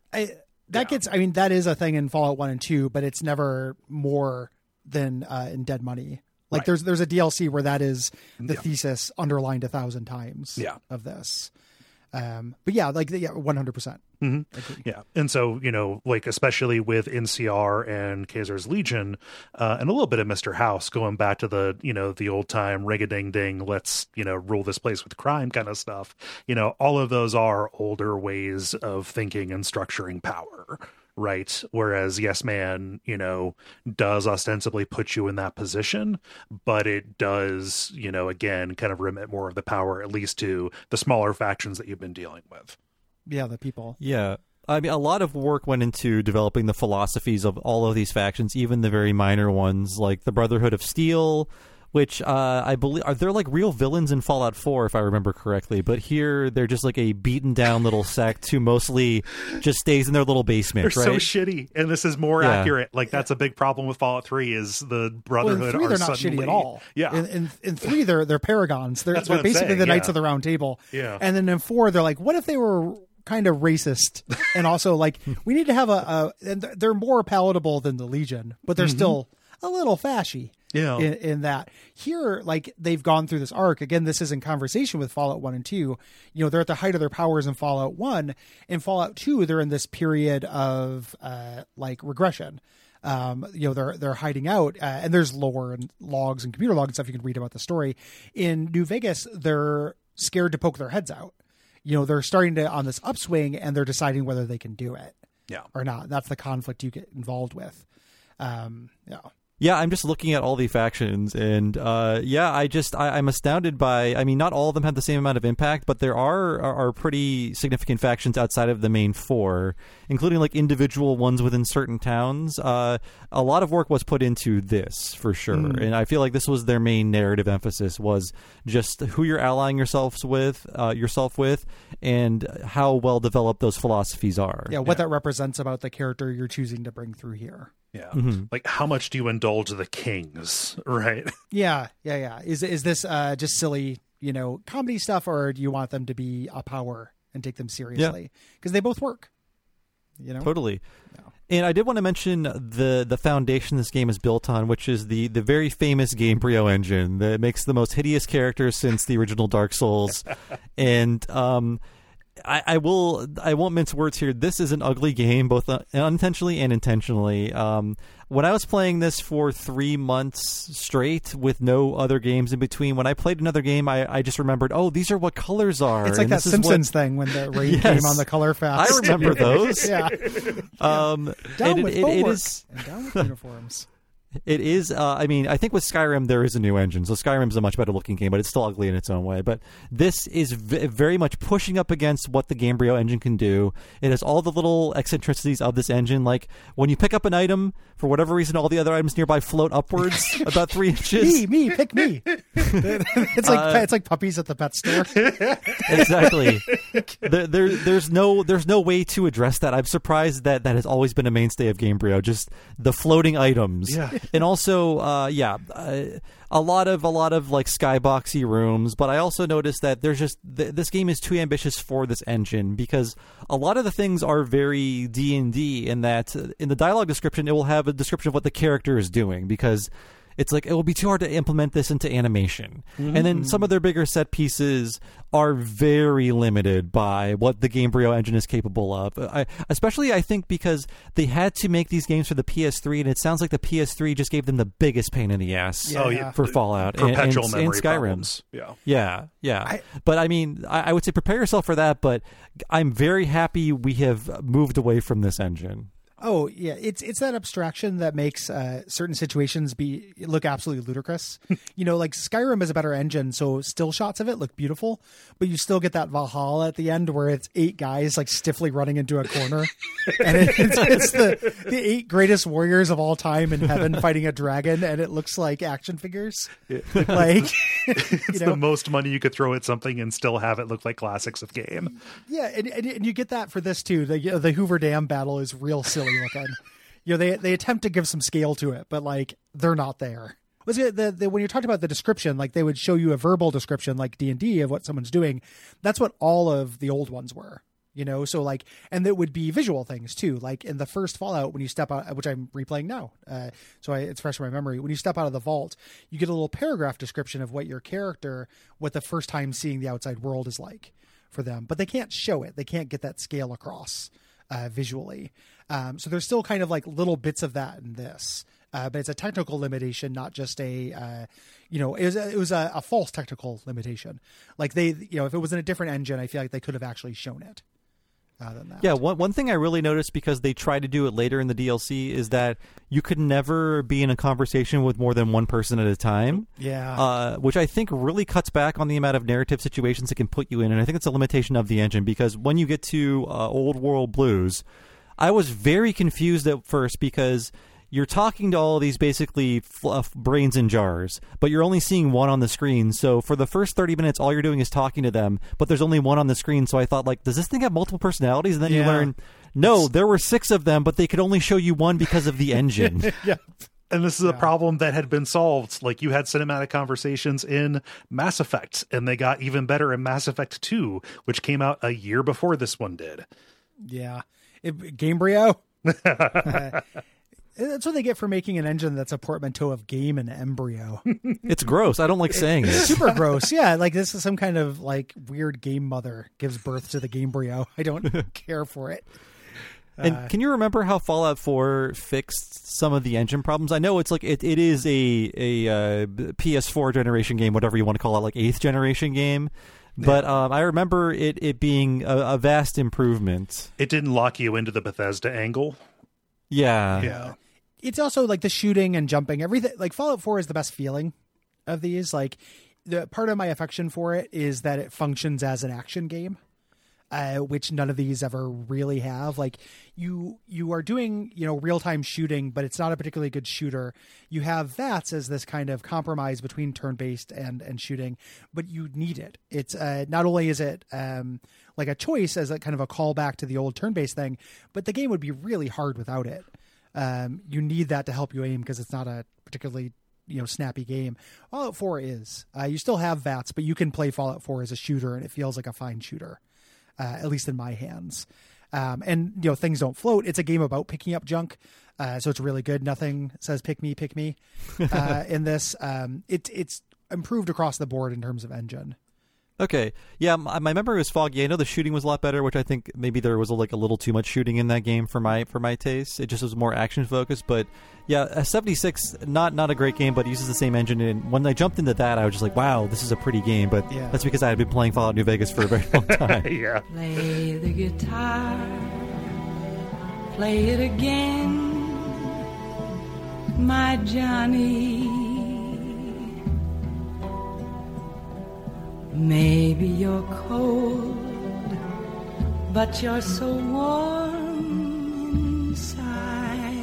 That is a thing in Fallout 1 and 2, but it's never more than in Dead Money. Like, there's a DLC where that is the thesis underlined 1,000 times of this. But yeah, like, 100%. Yeah. And so, you know, like, especially with NCR and Kaiser's Legion, and a little bit of Mr. House, going back to the, you know, the old time ring-a-ding-ding, let's, you know, rule this place with crime kind of stuff. You know, all of those are older ways of thinking and structuring power. Right. Whereas Yes Man, you know, does ostensibly put you in that position, but it does, you know, again, kind of remit more of the power, at least to the smaller factions that you've been dealing with. Yeah, the people. Yeah. I mean, a lot of work went into developing the philosophies of all of these factions, even the very minor ones, like the Brotherhood of Steel, which I believe they're like real villains in Fallout 4, if I remember correctly. But here they're just like a beaten down little sect who mostly just stays in their little basement. They're right? so shitty, and this is more accurate. Like, that's a big problem with Fallout 3 is the Brotherhood. Well, in 3, they're not shitty at all. Yeah, in 3 they're paragons. They're basically saying, the Knights of the Round Table. Yeah, and then in 4 they're like, what if they were kind of racist, and also like we need to have and they're more palatable than the Legion, but they're still a little fashy. Yeah. In that here, like, they've gone through this arc. Again, this is in conversation with Fallout 1 and 2. You know, they're at the height of their powers in Fallout 1. In Fallout 2, they're in this period of like regression. You know, they're hiding out, and there's lore and logs and computer logs and stuff you can read about the story. In New Vegas, they're scared to poke their heads out. You know, they're starting to on this upswing, and they're deciding whether they can do it or not. That's the conflict you get involved with. Yeah, I'm just looking at all the factions, and I'm astounded by. I mean, not all of them have the same amount of impact, but there are pretty significant factions outside of the main 4, including like individual ones within certain towns. A lot of work was put into this for sure, and I feel like this was their main narrative emphasis was just who you're allying yourself with, and how well developed those philosophies are. Yeah, what that represents about the character you're choosing to bring through here. Yeah. Like, how much do you indulge the kings, right? Yeah. Is this just silly, you know, comedy stuff, or do you want them to be a power and take them seriously? Because they both work, you know? Totally. Yeah. And I did want to mention the foundation this game is built on, which is the very famous Gamebryo engine that makes the most hideous characters since the original Dark Souls. And I won't mince words here. This is an ugly game, both unintentionally and intentionally. When I was playing this for 3 months straight with no other games in between, when I played another game, I just remembered, oh, these are what colors are. It's like that Simpsons thing when the rain came on the color fast. I remember those. Yeah. Down with homework and down with uniforms. It is. I mean, I think with Skyrim there is a new engine, so Skyrim's a much better looking game, but it's still ugly in its own way. But this is very much pushing up against what the Gamebryo engine can do. It has all the little eccentricities of this engine, like when you pick up an item, for whatever reason, all the other items nearby float upwards about 3 inches. Me, pick me. It's like puppies at the pet store. Exactly. There's no way to address that. I'm surprised that has always been a mainstay of Gamebryo, just the floating items. Yeah. And also, a lot of like skyboxy rooms. But I also noticed that there's just this game is too ambitious for this engine, because a lot of the things are very D&D in that in the dialogue description it will have a description of what the character is doing, because it's like it will be too hard to implement this into animation. Mm-hmm. And then some of their bigger set pieces are very limited by what the Gamebryo engine is capable of. Especially, I think, because they had to make these games for the PS3, and it sounds like the PS3 just gave them the biggest pain in the ass for Fallout Perpetual and memory Skyrim. Problems. Yeah. But I mean, I would say prepare yourself for that, but I'm very happy we have moved away from this engine. Oh yeah, it's that abstraction that makes certain situations look absolutely ludicrous. Like Skyrim is a better engine, so still shots of it look beautiful, but you still get that Valhalla at the end where it's 8 guys like stiffly running into a corner, and it's the 8 greatest warriors of all time in heaven fighting a dragon, and it looks like action figures. Like it's the most money you could throw at something and still have it look like classics of game. Yeah, and you get that for this too. The Hoover Dam battle is real silly looking. They attempt to give some scale to it, but like they're not there. When you're talking about the description, like they would show you a verbal description like D&D of what someone's doing. That's what all of the old ones were, so like, and there would be visual things too. Like in the first Fallout, when you step out, which I'm replaying now, it's fresh in my memory. When you step out of the vault, you get a little paragraph description of what your character, what the first time seeing the outside world is like for them, but they can't show it. They can't get that scale across visually. So there's still kind of like little bits of that in this, but it's a technical limitation, not just it was a false technical limitation. Like if it was in a different engine, I feel like they could have actually shown it. Than that. Yeah, one thing I really noticed, because they tried to do it later in the DLC, is that you could never be in a conversation with more than one person at a time. Yeah. Which I think really cuts back on the amount of narrative situations it can put you in, and I think it's a limitation of the engine, because when you get to Old World Blues, I was very confused at first, because you're talking to all of these basically brains in jars, but you're only seeing one on the screen. So for the first 30 minutes, all you're doing is talking to them, but there's only one on the screen. So I thought, like, does this thing have multiple personalities? And then you learn, no, there were 6 of them, but they could only show you one because of the engine. Yeah. And this is a problem that had been solved. Like, you had cinematic conversations in Mass Effect, and they got even better in Mass Effect 2, which came out a year before this one did. Yeah. Gamebryo? That's what they get for making an engine that's a portmanteau of game and embryo. It's gross. I don't like saying it. It's super gross. Yeah, like this is some kind of like weird game mother gives birth to the Gamebryo. I don't care for it. And can you remember how Fallout 4 fixed some of the engine problems? I know it's like it is a PS4 generation game, whatever you want to call it, like 8th generation game. But I remember it being a vast improvement. It didn't lock you into the Bethesda angle. Yeah. It's also like the shooting and jumping, everything. Like Fallout 4 is the best feeling of these. Like the part of my affection for it is that it functions as an action game, which none of these ever really have. Like you are doing, real-time shooting, but it's not a particularly good shooter. You have VATS as this kind of compromise between turn-based and shooting, but you need it. It's not only is it like a choice as a kind of a callback to the old turn-based thing, but the game would be really hard without it. You need that to help you aim because it's not a particularly snappy game. Fallout 4 is. You still have VATS, but you can play Fallout 4 as a shooter, and it feels like a fine shooter. At least in my hands. And things don't float. It's a game about picking up junk. So it's really good. Nothing says pick me in this. It's improved across the board in terms of engine. Okay. Yeah, my memory was foggy. I know the shooting was a lot better, which I think maybe there was a little too much shooting in that game for my taste. It just was more action focused. But yeah, 76, not a great game, but it uses the same engine. And when I jumped into that, I was just like, wow, this is a pretty game. But that's because I had been playing Fallout New Vegas for a very long time. Yeah. Play the guitar, play it again. my Johnny. Maybe you're cold, but you're so warm inside.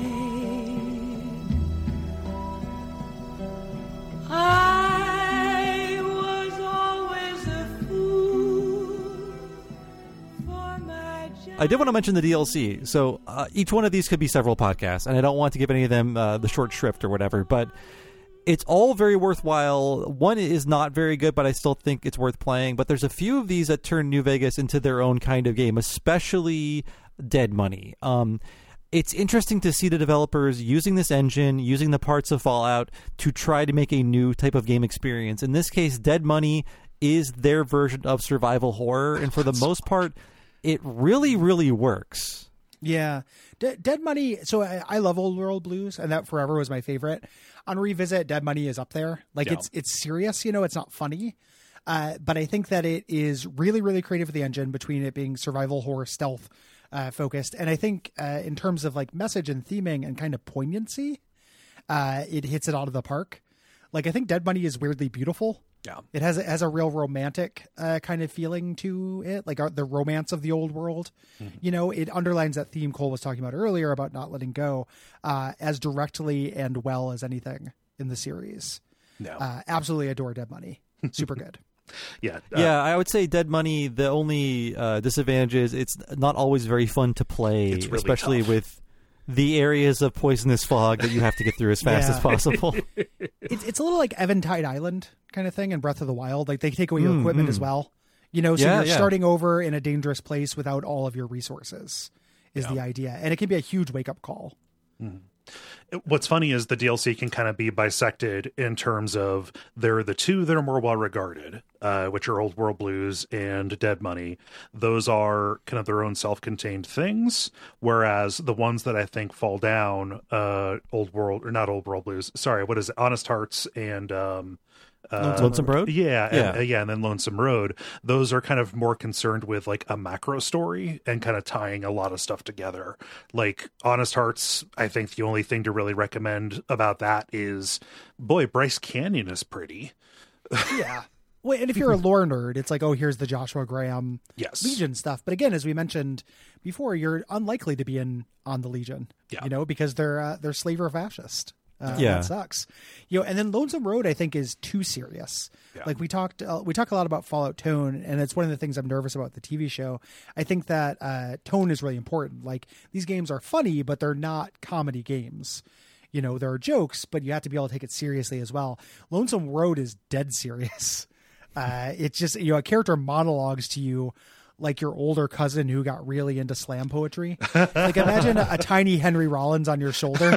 I was always a fool for my Johnny. I did want to mention the DLC. So each one of these could be several podcasts, and I don't want to give any of them the short shrift or whatever, but it's all very worthwhile. One is not very good, but I still think it's worth playing. But there's a few of these that turn New Vegas into their own kind of game, especially Dead Money. It's interesting to see the developers using this engine, using the parts of Fallout to try to make a new type of game experience. In this case, Dead Money is their version of survival horror, and for the most part, it really, really works. Yeah. Dead Money. So I love Old World Blues, and that forever was my favorite. On Revisit, Dead Money is up there. Like, Yeah. it's serious, it's not funny. But I think that it is really, really creative with the engine, between it being survival horror stealth focused. And I think in terms of like message and theming and kind of poignancy, it hits it out of the park. Like, I think Dead Money is weirdly beautiful. Yeah. It has a real romantic kind of feeling to it, like the romance of the old world. Mm-hmm. It underlines that theme Cole was talking about earlier about not letting go as directly and well as anything in the series. Yeah. Absolutely adore Dead Money. Super good. Yeah. Yeah, I would say Dead Money, the only disadvantage is it's not always very fun to play, It's really especially tough. with the areas of poisonous fog that you have to get through as fast Yeah. as possible. It's a little like Eventide Island kind of thing in Breath of the Wild. Like, they take away your equipment as well. So Yeah, you're yeah. starting over in a dangerous place without all of your resources is the idea. And it can be a huge wake-up call. What's funny is the DLC can kind of be bisected in terms of there are the two that are more well regarded, which are Old World Blues and Dead Money. Those are kind of their own self-contained things, whereas the ones that I think fall down, not Old World Blues. Sorry, what is it? Honest Hearts and Lonesome Road? And then Lonesome Road. Those are kind of more concerned with like a macro story and kind of tying a lot of stuff together. Like Honest Hearts, I think the only thing to really recommend about that is, boy, Bryce Canyon is pretty. Yeah. Well, and if you're a lore nerd, it's like, oh, here's the Joshua Graham Yes. Legion stuff. But again, as we mentioned before, you're unlikely to be on the Legion, because they're slaver fascist. That sucks. And then Lonesome Road, I think, is too serious. Yeah. Like we talk a lot about Fallout tone, and it's one of the things I'm nervous about the TV show. I think that tone is really important. Like, these games are funny, but they're not comedy games. There are jokes, but you have to be able to take it seriously as well. Lonesome Road is dead serious. It's just, a character monologues to you like your older cousin who got really into slam poetry. Like, imagine a tiny Henry Rollins on your shoulder.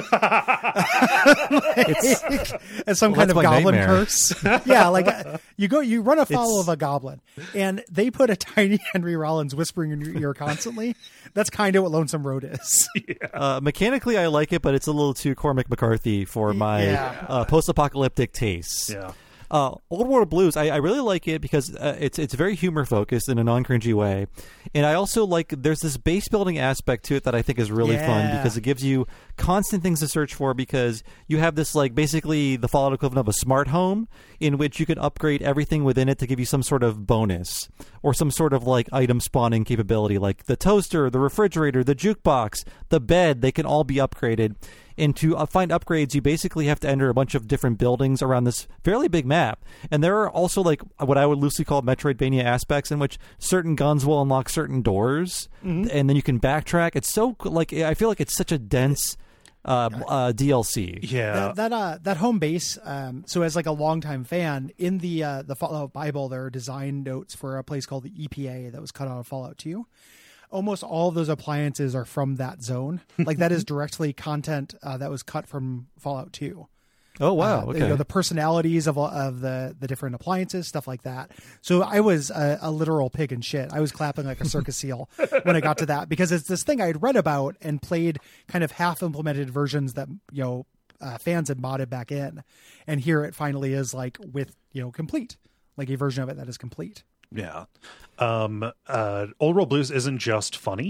As some kind of goblin nightmare. curse. Yeah, like you run afoul of a goblin, and they put a tiny Henry Rollins whispering in your ear constantly. That's kind of what Lonesome Road is. Mechanically, I like it, but it's a little too Cormac McCarthy for my post-apocalyptic tastes. Yeah. Old World Blues, I really like it because it's very humor focused in a non-cringy way, and I also like there's this base building aspect to it that I think is really fun because it gives you constant things to search for, because you have this like basically the Fallout equivalent of a smart home in which you can upgrade everything within it to give you some sort of bonus or some sort of like item spawning capability, like the toaster, the refrigerator, the jukebox, the bed. They can all be upgraded. And to find upgrades, you basically have to enter a bunch of different buildings around this fairly big map. And there are also like what I would loosely call Metroidvania aspects in which certain guns will unlock certain doors, and then you can backtrack. It's so like I feel like it's such a dense DLC. Yeah. That home base. So as like a longtime fan, in the Fallout Bible, there are design notes for a place called the EPA that was cut out of Fallout 2. Almost all of those appliances are from that zone. Like, that is directly content that was cut from Fallout 2. Oh, wow. Okay. The personalities of the different appliances, stuff like that. So I was a literal pig in shit. I was clapping like a circus seal when I got to that, because it's this thing I had read about and played kind of half implemented versions that, fans had modded back in. And here it finally is like with, complete, like a version of it that is complete. Yeah. Old World Blues isn't just funny.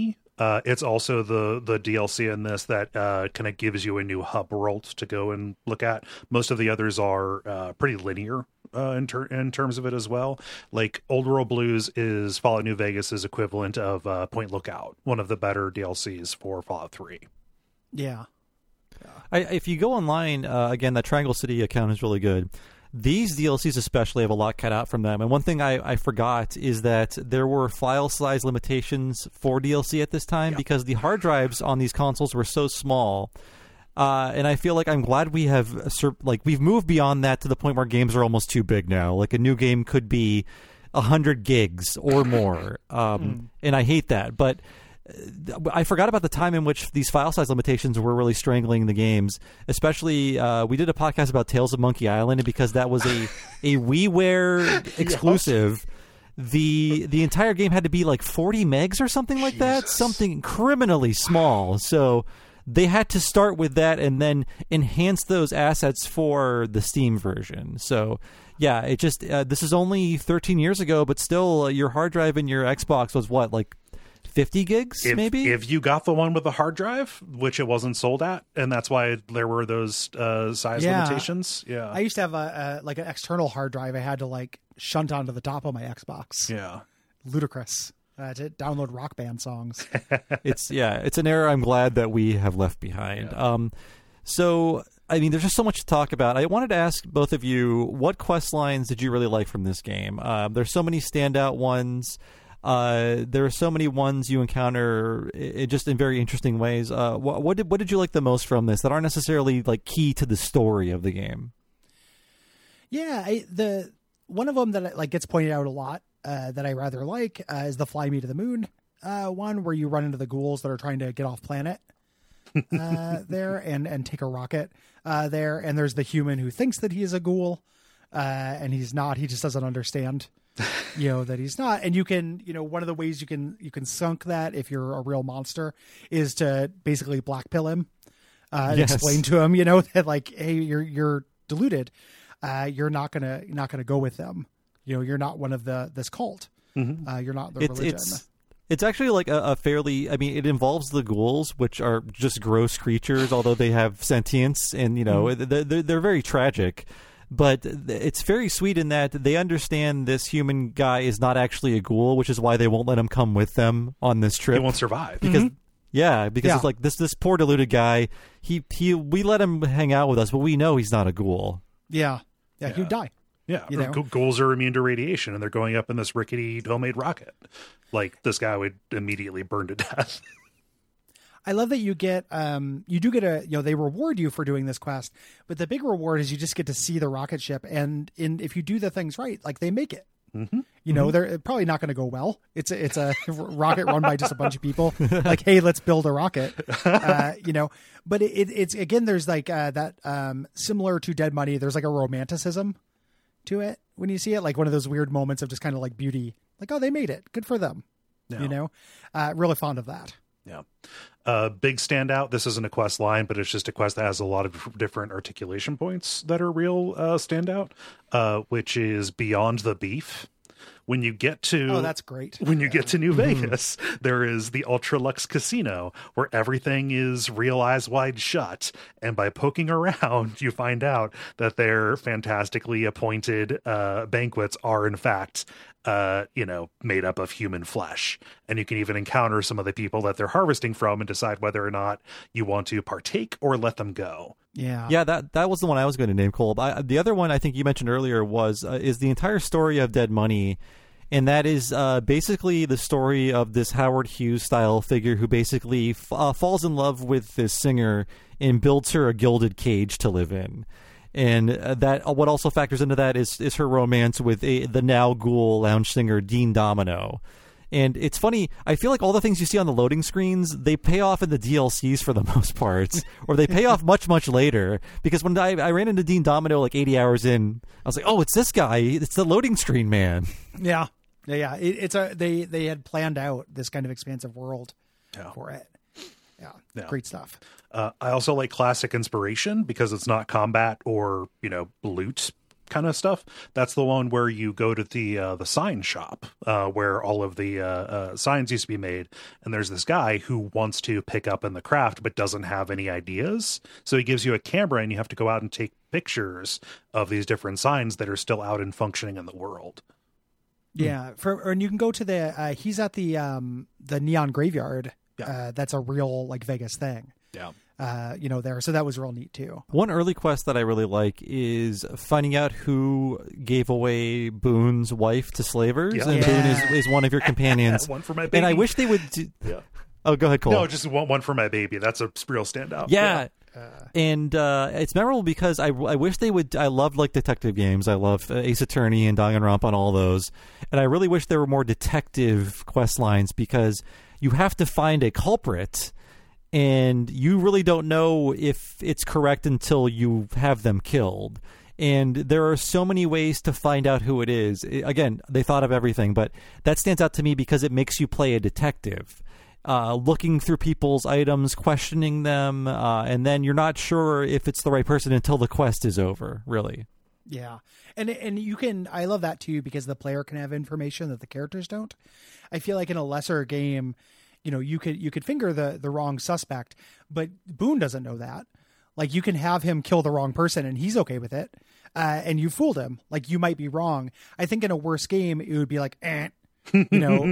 It's also the DLC in this that kind of gives you a new hub world to go and look at. Most of the others are pretty linear in terms of it as well. Like Old World Blues is Fallout New Vegas' equivalent of Point Lookout, one of the better DLCs for Fallout 3. Yeah. If you go online, again, that Triangle City account is really good. These DLCs especially have a lot cut out from them. And one thing I forgot is that there were file size limitations for DLC at this time because the hard drives on these consoles were so small. And I feel like I'm glad we have we've moved beyond that to the point where games are almost too big now. Like a new game could be 100 gigs or more. And I hate that. But I forgot about the time in which these file size limitations were really strangling the games. Especially, we did a podcast about Tales of Monkey Island, and because that was a WiiWare exclusive, the entire game had to be like 40 megs or something like that, something criminally small. So they had to start with that and then enhance those assets for the Steam version. So yeah, it just this is only 13 years ago, but still, your hard drive in your Xbox was what, like 50 gigs, maybe? If you got the one with the hard drive, which it wasn't sold at, and that's why there were those size limitations. Yeah, I used to have an external hard drive I had to like shunt onto the top of my Xbox. Yeah, ludicrous. To download Rock Band songs. It's an era I'm glad that we have left behind. Yeah. So I mean, there's just so much to talk about. I wanted to ask both of you, what quest lines did you really like from this game? There's so many standout ones. There are so many ones you encounter just in very interesting ways. What did you like the most from this that aren't necessarily like key to the story of the game? Yeah, the one of them that like gets pointed out a lot that I rather like is the Fly Me to the Moon one, where you run into the ghouls that are trying to get off planet there and take a rocket there, and there's the human who thinks that he is a ghoul and he's not. He just doesn't understand. That he's not. And you can, one of the ways you can sunk that if you're a real monster is to basically black pill him, and explain to him, that like, hey, you're deluded. You're not gonna go with them. You're not one of this cult. Mm-hmm. You're not the religion. It's actually like a fairly, I mean, it involves the ghouls, which are just gross creatures, although they have sentience and, they're very tragic. But it's very sweet in that they understand this human guy is not actually a ghoul, which is why they won't let him come with them on this trip. He won't survive. Because it's like this poor deluded guy. We let him hang out with us, but we know he's not a ghoul. Yeah, he'd die. Yeah, ghouls are immune to radiation, and they're going up in this rickety homemade rocket. Like, this guy would immediately burn to death. I love that you get, they reward you for doing this quest, but the big reward is you just get to see the rocket ship, and if you do the things right, like, they make it. Mm-hmm. They're probably not going to go well. It's a rocket run by just a bunch of people. Like, hey, let's build a rocket. But it's again, there's like that similar to Dead Money. There's like a romanticism to it when you see it, like one of those weird moments of just kind of like beauty. Like, oh, they made it. Good for them. Yeah. Really fond of that. Yeah. Big standout. This isn't a quest line, but it's just a quest that has a lot of different articulation points that are real standout, which is Beyond the Beef. When you get to that's great. When you get to New Vegas, there is the Ultra Lux Casino where everything is real eyes wide shut, and by poking around, you find out that their fantastically appointed banquets are in fact made up of human flesh, and you can even encounter some of the people that they're harvesting from and decide whether or not you want to partake or let them go. Yeah, that was the one I was going to name, Cole. The other one I think you mentioned earlier is the entire story of Dead Money, and that is basically the story of this Howard Hughes style figure who basically falls in love with this singer and builds her a gilded cage to live in. And that what also factors into that is her romance with the now ghoul lounge singer Dean Domino. And it's funny, I feel like all the things you see on the loading screens, they pay off in the DLCs for the most part, or they pay off much, much later. Because when I ran into Dean Domino like 80 hours in, I was like, oh, it's this guy. It's the loading screen man. Yeah. They had planned out this kind of expansive world for it. Yeah. Great stuff. I also like classic inspiration because it's not combat or, loot kind of stuff. That's the one where you go to the sign shop where all of the signs used to be made, and there's this guy who wants to pick up in the craft but doesn't have any ideas. So he gives you a camera, and you have to go out and take pictures of these different signs that are still out and functioning in the world. Yeah, and you can go to the he's at the Neon Graveyard. Yeah. That's a real like Vegas thing. Yeah. There. So that was real neat too. One early quest that I really like is finding out who gave away Boone's wife to slavers, and Boone is one of your companions. One for my baby. And I wish they would do... Yeah. Oh, go ahead, Cole. No, just one for my baby. That's a real standout. Yeah. And it's memorable because I wish they would. I love like detective games. I love Ace Attorney and Danganronpa and all those. And I really wish there were more detective quest lines because you have to find a culprit, and you really don't know if it's correct until you have them killed. And there are so many ways to find out who it is. Again, they thought of everything, but that stands out to me because it makes you play a detective. Looking through people's items, questioning them, and then you're not sure if it's the right person until the quest is over, really. Yeah. And you can, I love that too, because the player can have information that the characters don't. I feel like in a lesser game, you could finger the wrong suspect, but Boone doesn't know that. Like, you can have him kill the wrong person and he's okay with it. And you fooled him. Like, you might be wrong. I think in a worse game, it would be like, wrong.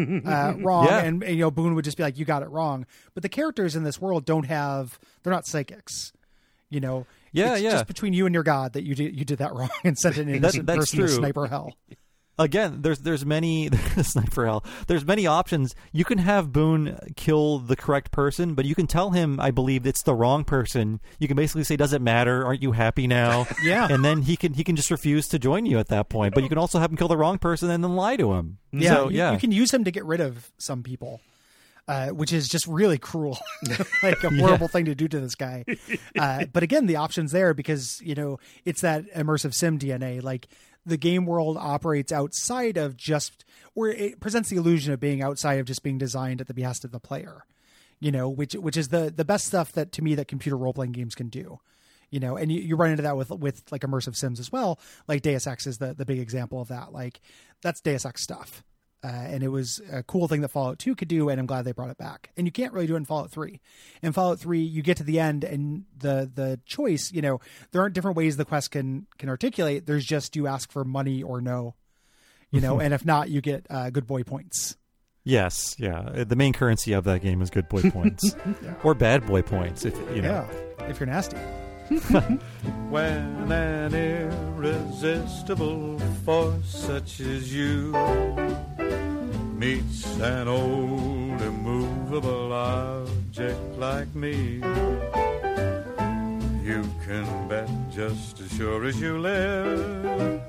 Yeah. And Boone would just be like, you got it wrong. But the characters in this world they're not psychics. It's just between you and your God that you did that wrong and sent an innocent person to sniper hell. Again, there's many sniper hell. There's many options. You can have Boone kill the correct person, but you can tell him, I believe, it's the wrong person. You can basically say, "Does it matter? Aren't you happy now?" Yeah, and then he can just refuse to join you at that point. But you can also have him kill the wrong person and then lie to him. Yeah, so, you can use him to get rid of some people. Which is just really cruel, like a horrible thing to do to this guy. But again, the option's there because, it's that immersive sim DNA. Like, the game world operates outside of where it presents the illusion of being outside of just being designed at the behest of the player, which is the best stuff that computer role-playing games can do. And you run into that with like immersive sims as well. Like Deus Ex is the big example of that. Like, that's Deus Ex stuff. And it was a cool thing that Fallout 2 could do, and I'm glad they brought it back. And you can't really do it in Fallout 3. In Fallout 3, you get to the end, and the choice, there aren't different ways the quest can articulate. There's just you ask for money or no, and if not, you get good boy points. Yes, yeah. The main currency of that game is good boy points. Or bad boy points, if if you're nasty. When an irresistible force such as you meets an old immovable object like me, you can bet just as sure as you live,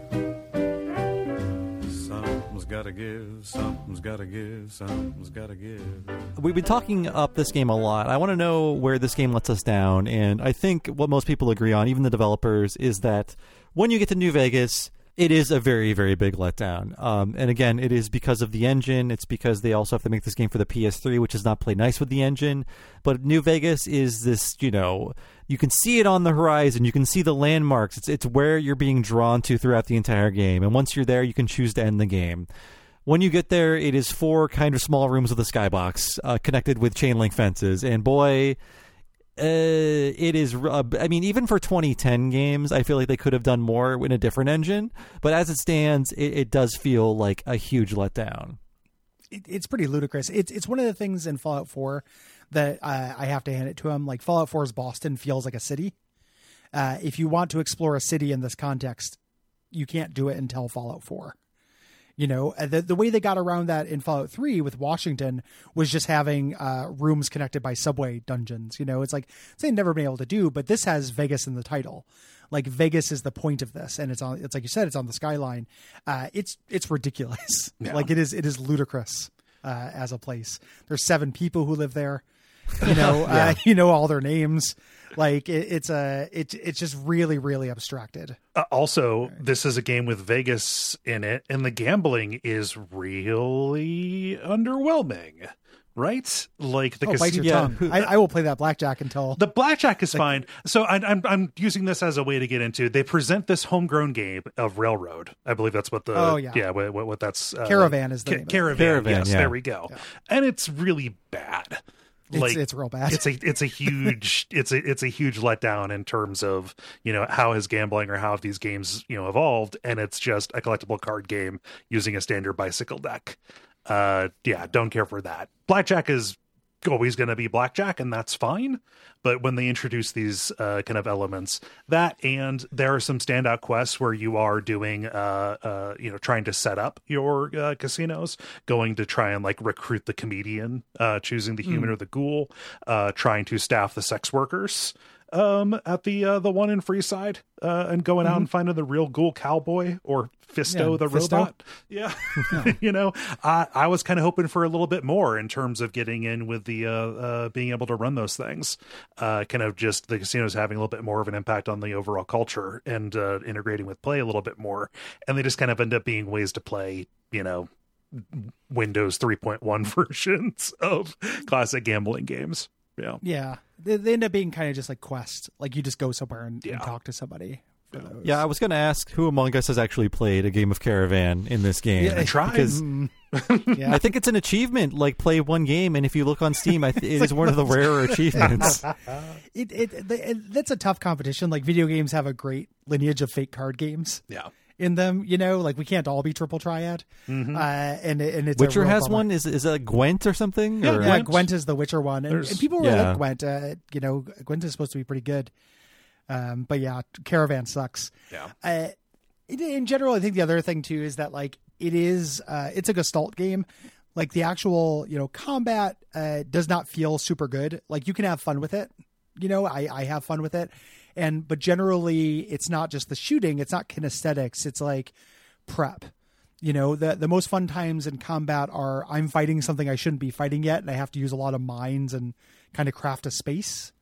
something's gotta give, something's gotta give, something's gotta give. We've been talking up this game a lot. I want to know where this game lets us down, and I think what most people agree on, even the developers, is that when you get to New Vegas, it is a very, very big letdown. And again, it is because of the engine. It's because they also have to make this game for the PS3, which does not play nice with the engine. But New Vegas is this, you can see it on the horizon. You can see the landmarks. It's where you're being drawn to throughout the entire game. And once you're there, you can choose to end the game. When you get there, it is 4 kind of small rooms with a skybox connected with chain link fences. And boy, it is, even for 2010 games, I feel like they could have done more in a different engine. But as it stands, it does feel like a huge letdown. It's pretty ludicrous. It's one of the things in Fallout 4 that I have to hand it to them. Like, Fallout 4's Boston feels like a city. If you want to explore a city in this context, you can't do it until Fallout 4. The way they got around that in Fallout 3 with Washington was just having rooms connected by subway dungeons. It's like they've never been able to do, but this has Vegas in the title. Like, Vegas is the point of this, and it's like you said, it's on the skyline. It's ridiculous. Yeah. Like, it is ludicrous as a place. There's 7 people who live there. All their names. Like, it's just really, really abstracted. This is a game with Vegas in it, and the gambling is really underwhelming. right? Like the bite your tongue. I will play that blackjack until the blackjack is fine. So I'm using this as a way to get into. They present this homegrown game of Railroad. I believe that's what the what that's Caravan is the name Caravan. Yes, there we go. Yeah. And it's really bad. Like it's real bad. It's a huge it's a huge letdown in terms of, you know, how has gambling or how have these games, you know, evolved, and it's just a collectible card game using a standard bicycle deck. Don't care for that. Blackjack is always going to be blackjack, and that's fine. But when they introduce these kind of elements, that, and there are some standout quests where you are doing trying to set up your casinos, going to try and like recruit the comedian, choosing the human or the ghoul, trying to staff the sex workers at the one in Freeside, and going out and finding the real ghoul cowboy or Fisto the robot. Yeah. You know, I was kind of hoping for a little bit more in terms of getting in with the being able to run those things, kind of just the casinos having a little bit more of an impact on the overall culture and integrating with play a little bit more. And they just kind of end up being ways to play, you know, Windows 3.1 versions of classic gambling games. Yeah. They end up being kind of just like quests. Like you just go somewhere and talk to somebody. Yeah, I was going to ask who among us has actually played a game of Caravan in this game. Yeah, I tried. Because I think it's an achievement, like play one game, and if you look on Steam, it is one of the rarer achievements. That's a tough competition. Like video games have a great lineage of fake card games. Yeah. In them, you know, like we can't all be Triple Triad. And it's Witcher has one. Is it Gwent or something? Yeah, Gwent is the Witcher one, and people really like Gwent. You know, Gwent is supposed to be pretty good. But yeah, Caravan sucks. Yeah. In general, I think the other thing too is that like it's a Gestalt game. Like the actual, you know, combat does not feel super good. Like you can have fun with it. You know, I have fun with it. But generally it's not just the shooting. It's not kinesthetics. It's like prep. You know, the most fun times in combat are I'm fighting something I shouldn't be fighting yet, and I have to use a lot of mines and kind of craft a space.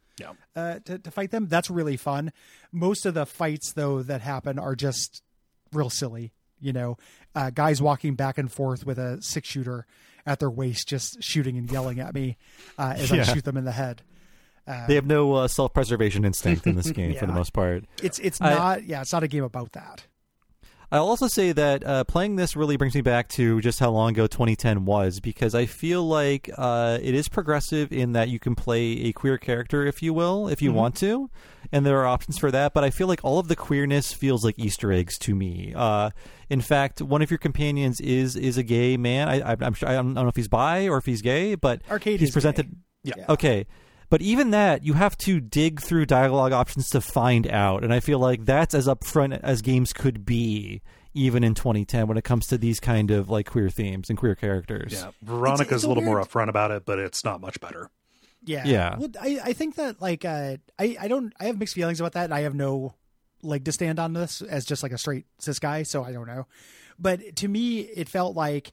To fight them. That's really fun. Most of the fights though that happen are just real silly, you know, guys walking back and forth with a 6-shooter at their waist, just shooting and yelling at me as I shoot them in the head. They have no self-preservation instinct in this game for the most part. It's not a game about that. I'll also say that playing this really brings me back to just how long ago 2010 was, because I feel like it is progressive in that you can play a queer character, if you will, if you want to, and there are options for that, but I feel like all of the queerness feels like Easter eggs to me. In fact, one of your companions is a gay man. I'm sure, I don't know if he's bi or if he's gay, but Arcade he's presented... Gay. Yeah. Okay. But even that, you have to dig through dialogue options to find out. And I feel like that's as upfront as games could be, even in 2010, when it comes to these kind of like queer themes and queer characters. Yeah, Veronica's a little more upfront about it, but it's not much better. Yeah. Well, I think that like I have mixed feelings about that, and I have no leg to stand on this as just like a straight cis guy, so I don't know. But to me, it felt like,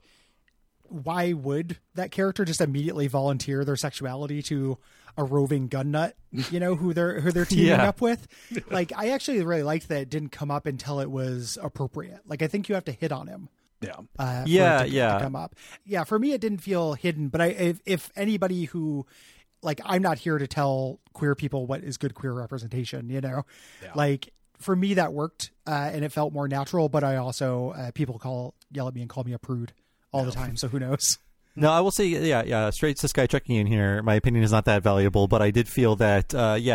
why would that character just immediately volunteer their sexuality to a roving gun nut, you know, who they're teaming up with? Like, I actually really liked that it didn't come up until it was appropriate. Like, I think you have to hit on him. To come up. Yeah. For me, it didn't feel hidden, but if anybody who, like, I'm not here to tell queer people what is good queer representation, you know, like for me that worked, and it felt more natural, but I also, people yell at me and call me a prude all the time. So who knows? No, I will say, straight cis guy checking in here. My opinion is not that valuable, but I did feel that,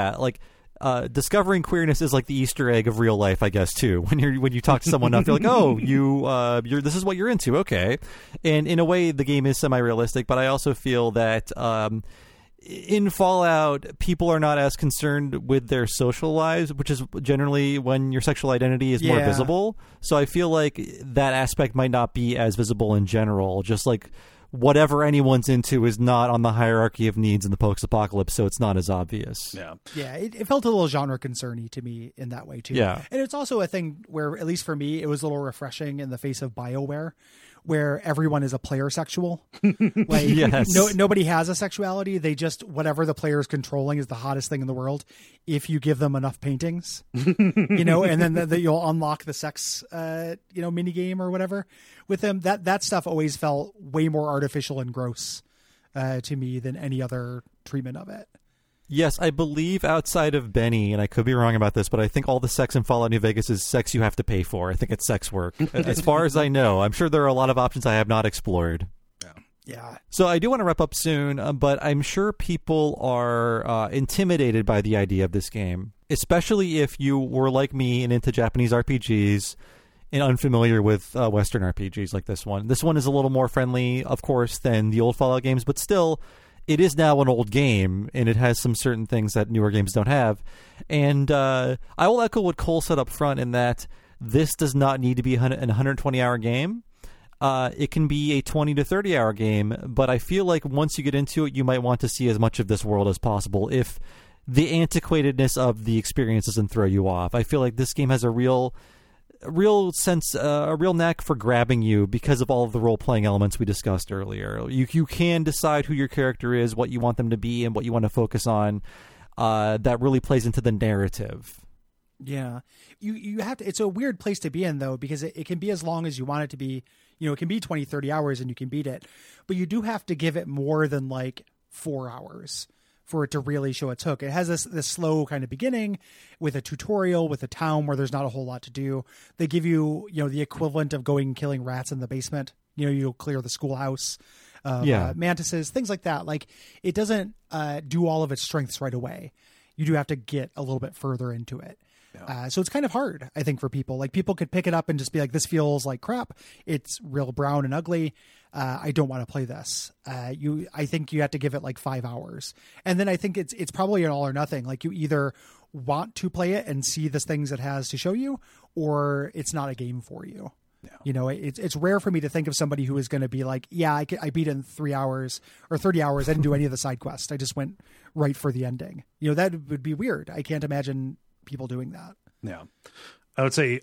discovering queerness is like the Easter egg of real life, I guess, too. When you talk to someone enough, you're like, oh, this is what you're into, okay. And in a way, the game is semi-realistic, but I also feel that in Fallout, people are not as concerned with their social lives, which is generally when your sexual identity is more visible. So I feel like that aspect might not be as visible in general, just like whatever anyone's into is not on the hierarchy of needs in the post-apocalypse, so it's not as obvious. Yeah, it felt a little genre concerny to me in that way, too. Yeah. And it's also a thing where, at least for me, it was a little refreshing in the face of BioWare, where everyone is a player sexual. Like, nobody has a sexuality. They just, whatever the player is controlling is the hottest thing in the world if you give them enough paintings, you know, and then you'll unlock the sex, mini game or whatever with them. That stuff always felt way more artificial and gross to me than any other treatment of it. Yes, I believe outside of Benny, and I could be wrong about this, but I think all the sex in Fallout New Vegas is sex you have to pay for. I think it's sex work. As far as I know. I'm sure there are a lot of options I have not explored. Yeah. So I do want to wrap up soon, but I'm sure people are intimidated by the idea of this game, especially if you were like me and into Japanese RPGs and unfamiliar with Western RPGs like this one. This one is a little more friendly, of course, than the old Fallout games, but still, it is now an old game, and it has some certain things that newer games don't have. And I will echo what Cole said up front in that this does not need to be an 120-hour game. It can be a 20 to 30-hour game, but I feel like once you get into it, you might want to see as much of this world as possible if the antiquatedness of the experience doesn't throw you off. I feel like this game has a real sense, a real knack for grabbing you because of all of the role-playing elements we discussed earlier. You can decide who your character is, what you want them to be, and what you want to focus on. That really plays into the narrative. Yeah. You have to, it's a weird place to be in though, because it can be as long as you want it to be. It can be 20, 30 hours and you can beat it, but you do have to give it more than like 4 hours for it to really show its hook. It has this slow kind of beginning with a tutorial, with a town where there's not a whole lot to do. They give you, the equivalent of going and killing rats in the basement. You'll clear the schoolhouse, mantises, things like that. Like it doesn't do all of its strengths right away. You do have to get a little bit further into it. So it's kind of hard, I think, for people. Like people could pick it up and just be like, this feels like crap. It's real brown and ugly. I don't want to play this. I think you have to give it like 5 hours. And then I think it's probably an all or nothing. Like you either want to play it and see the things it has to show you, or it's not a game for you. No. It's rare for me to think of somebody who is going to be like, I beat it in 3 hours or 30 hours. I didn't do any of the side quests. I just went right for the ending. That would be weird. I can't imagine people doing that. Yeah. I would say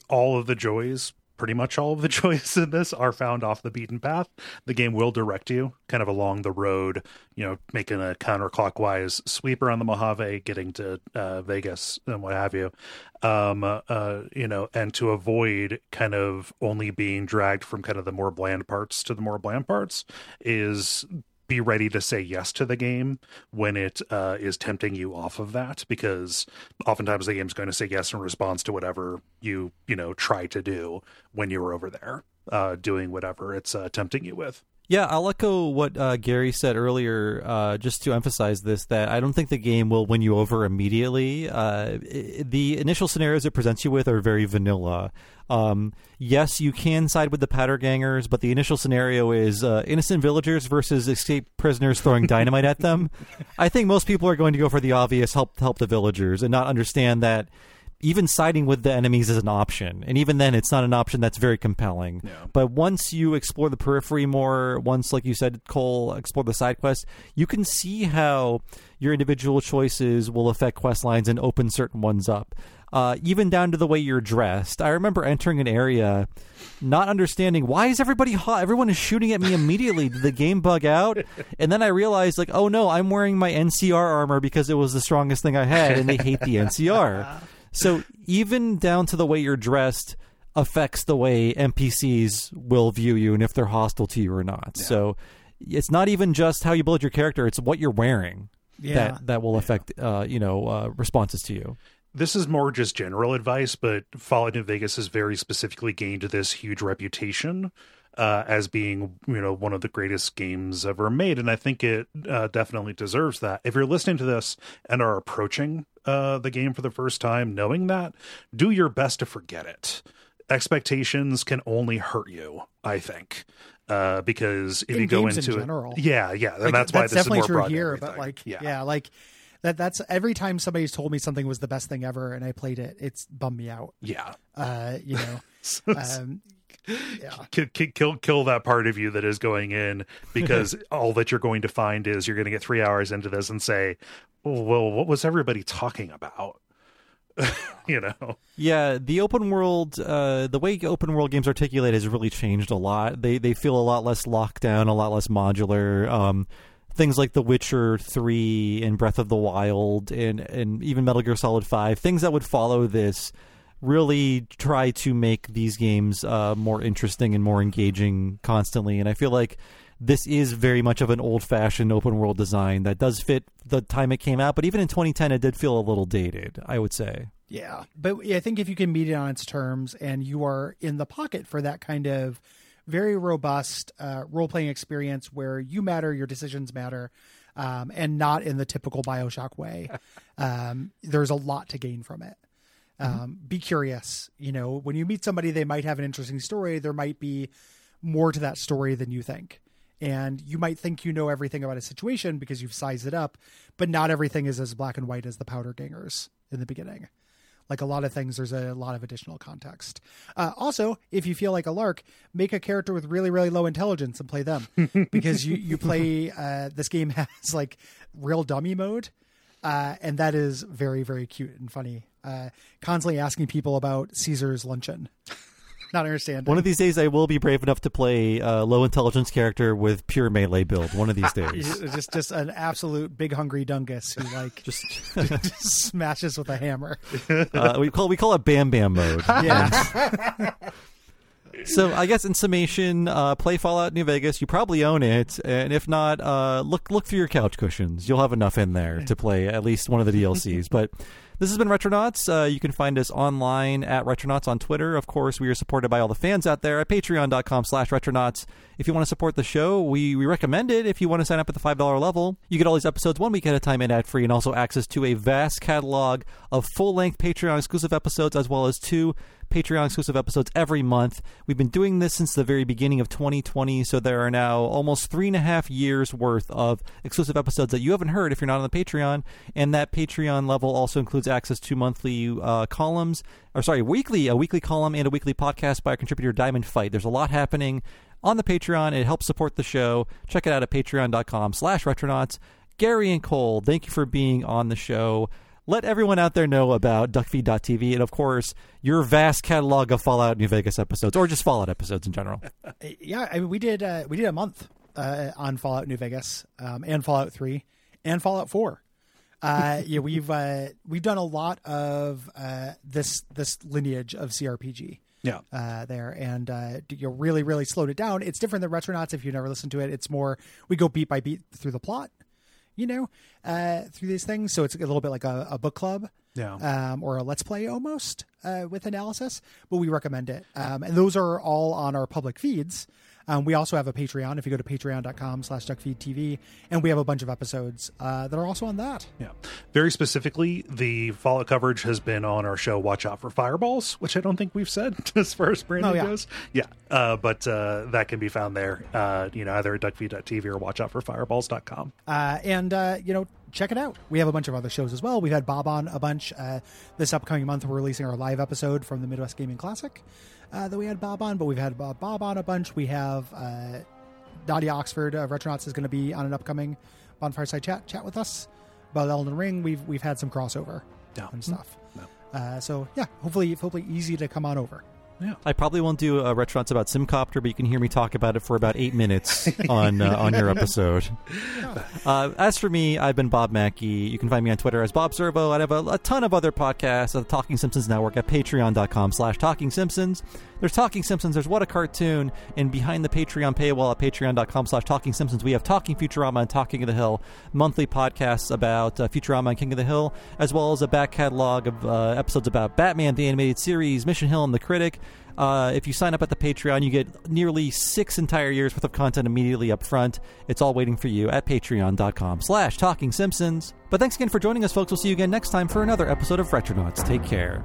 pretty much all of the joys in this are found off the beaten path. The game will direct you kind of along the road, making a counterclockwise sweep around the Mojave, getting to Vegas and what have you. And to avoid kind of only being dragged from kind of the more bland parts to the more bland parts is be ready to say yes to the game when it is tempting you off of that, because oftentimes the game's going to say yes in response to whatever you try to do when you're over there doing whatever it's tempting you with. Yeah, I'll echo what Gary said earlier, just to emphasize this, that I don't think the game will win you over immediately. The initial scenarios it presents you with are very vanilla. Yes, you can side with the powder gangers, but the initial scenario is innocent villagers versus escaped prisoners throwing dynamite at them. I think most people are going to go for the obvious help the villagers and not understand that even siding with the enemies is an option. And even then, it's not an option that's very compelling. Yeah. But once you explore the periphery more, once, like you said, Cole, explore the side quests, you can see how your individual choices will affect quest lines and open certain ones up. Even down to the way you're dressed. I remember entering an area, not understanding, why is everybody hot? Everyone is shooting at me immediately. Did the game bug out? And then I realized, like, oh no, I'm wearing my NCR armor because it was the strongest thing I had, and they hate the NCR. So even down to the way you're dressed affects the way NPCs will view you and if they're hostile to you or not. Yeah. So it's not even just how you build your character, it's what you're wearing that will affect responses to you. This is more just general advice, but Fallout New Vegas has very specifically gained this huge reputation as being, one of the greatest games ever made. And I think it definitely deserves that. If you're listening to this and are approaching the game for the first time, knowing that, do your best to forget it. Expectations can only hurt you, I think. Because if you go into general. And that's why this is more broad here. But that's every time somebody's told me something was the best thing ever and I played it, it's bummed me out. Yeah. Kill that part of you that is going in, because all that you're going to find is you're going to get 3 hours into this and say, well, what was everybody talking about? Yeah, the open world, the way open world games articulate has really changed a lot. They feel a lot less locked down, a lot less modular. Things like The Witcher 3 and Breath of the Wild and even Metal Gear Solid 5, things that would follow this, really try to make these games more interesting and more engaging constantly. And I feel like this is very much of an old-fashioned open-world design that does fit the time it came out, but even in 2010, it did feel a little dated, I would say. Yeah, but I think if you can meet it on its terms and you are in the pocket for that kind of very robust role-playing experience where you matter, your decisions matter, and not in the typical BioShock way, there's a lot to gain from it. Be curious. When you meet somebody, they might have an interesting story. There might be more to that story than you think. And you might think you know everything about a situation because you've sized it up, but not everything is as black and white as the powder gangers in the beginning. Like a lot of things, there's a lot of additional context. Also, if you feel like a lark, make a character with really, really low intelligence and play them. Because you play, this game has like real dummy mode. And that is very, very cute and funny. Constantly asking people about Caesar's luncheon. Not understanding. One of these days, I will be brave enough to play a low intelligence character with pure melee build. One of these days, just an absolute big hungry dungus who like just smashes with a hammer. We call it Bam Bam mode. Yeah. So I guess in summation, play Fallout New Vegas. You probably own it, and if not, look through your couch cushions. You'll have enough in there to play at least one of the DLCs. But this has been Retronauts. You can find us online at Retronauts on Twitter. Of course, we are supported by all the fans out there at patreon.com/Retronauts. If you want to support the show, we recommend it. If you want to sign up at the $5 level, you get all these episodes 1 week at a time and ad-free, and also access to a vast catalog of full-length Patreon-exclusive episodes, as well as 2 Patreon-exclusive episodes every month. We've been doing this since the very beginning of 2020, so there are now almost 3.5 years worth of exclusive episodes that you haven't heard if you're not on the Patreon, and that Patreon level also includes access to monthly a weekly column and a weekly podcast by our contributor Diamond Fight. There's a lot happening on the Patreon. It helps support the show. Check it out at patreon.com/Retronauts. Gary and Cole, thank you for being on the show. Let everyone out there know about duckfeed.tv and, of course, your vast catalog of Fallout New Vegas episodes, or just Fallout episodes in general. Yeah, I mean, we did a month on Fallout New Vegas, and Fallout 3 and Fallout 4. We've done a lot of this lineage of CRPG. Yeah. There, and you really, really slowed it down. It's different than Retronauts. If you never listened to it, it's more we go beat by beat through the plot. Through these things. So it's a little bit like a book club, or a let's play almost, with analysis, but we recommend it. And those are all on our public feeds. We also have a Patreon if you go to patreon.com/duckfeedtv, and we have a bunch of episodes that are also on that. Yeah. Very specifically, the Fallout coverage has been on our show Watch Out for Fireballs, which I don't think we've said as far as branding goes. Yeah. But that can be found there, either at duckfeed.tv or watchoutforfireballs.com. Check it out. We have a bunch of other shows as well. We've had Bob on a bunch. This upcoming month, we're releasing our live episode from the Midwest Gaming Classic that we had Bob on, but we've had Bob on a bunch. We have Nadia Oxford of Retronauts is going to be on an upcoming Bonfireside chat with us about Elden Ring. We've had some crossover and stuff. So yeah, hopefully easy to come on over. Yeah. I probably won't do a Retronauts about Simcopter, but you can hear me talk about it for about 8 minutes on your episode. As for me, I've been Bob Mackey. You can find me on Twitter as Bob Servo. I have a ton of other podcasts at the Talking Simpsons Network at patreon.com/Talking Simpsons. There's Talking Simpsons, there's What a Cartoon, and behind the Patreon paywall at patreon.com/Talking Simpsons, we have Talking Futurama and Talking of the Hill, monthly podcasts about Futurama and King of the Hill, as well as a back catalog of episodes about Batman, the Animated Series, Mission Hill, and The Critic. If you sign up at the Patreon, you get nearly 6 entire years worth of content immediately up front. It's all waiting for you at patreon.com/Talking Simpsons. But thanks again for joining us, folks. We'll see you again next time for another episode of Retronauts. Take care.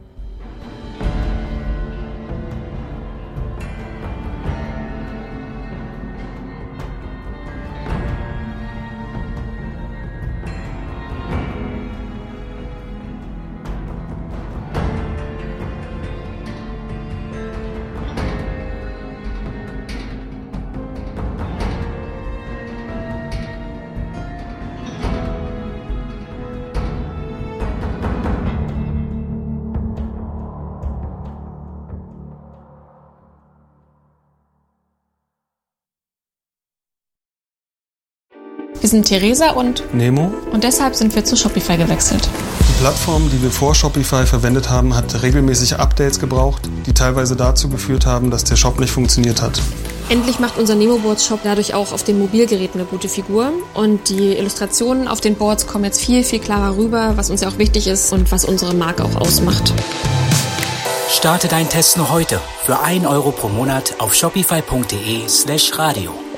Wir sind Theresa und Nemo. Und deshalb sind wir zu Shopify gewechselt. Die Plattform, die wir vor Shopify verwendet haben, hat regelmäßig Updates gebraucht, die teilweise dazu geführt haben, dass der Shop nicht funktioniert hat. Endlich macht unser Nemoboards-Shop dadurch auch auf den Mobilgeräten eine gute Figur. Und die Illustrationen auf den Boards kommen jetzt viel, viel klarer rüber, was uns ja auch wichtig ist und was unsere Marke auch ausmacht. Starte deinen Test noch heute für 1 € pro Monat auf shopify.de/radio.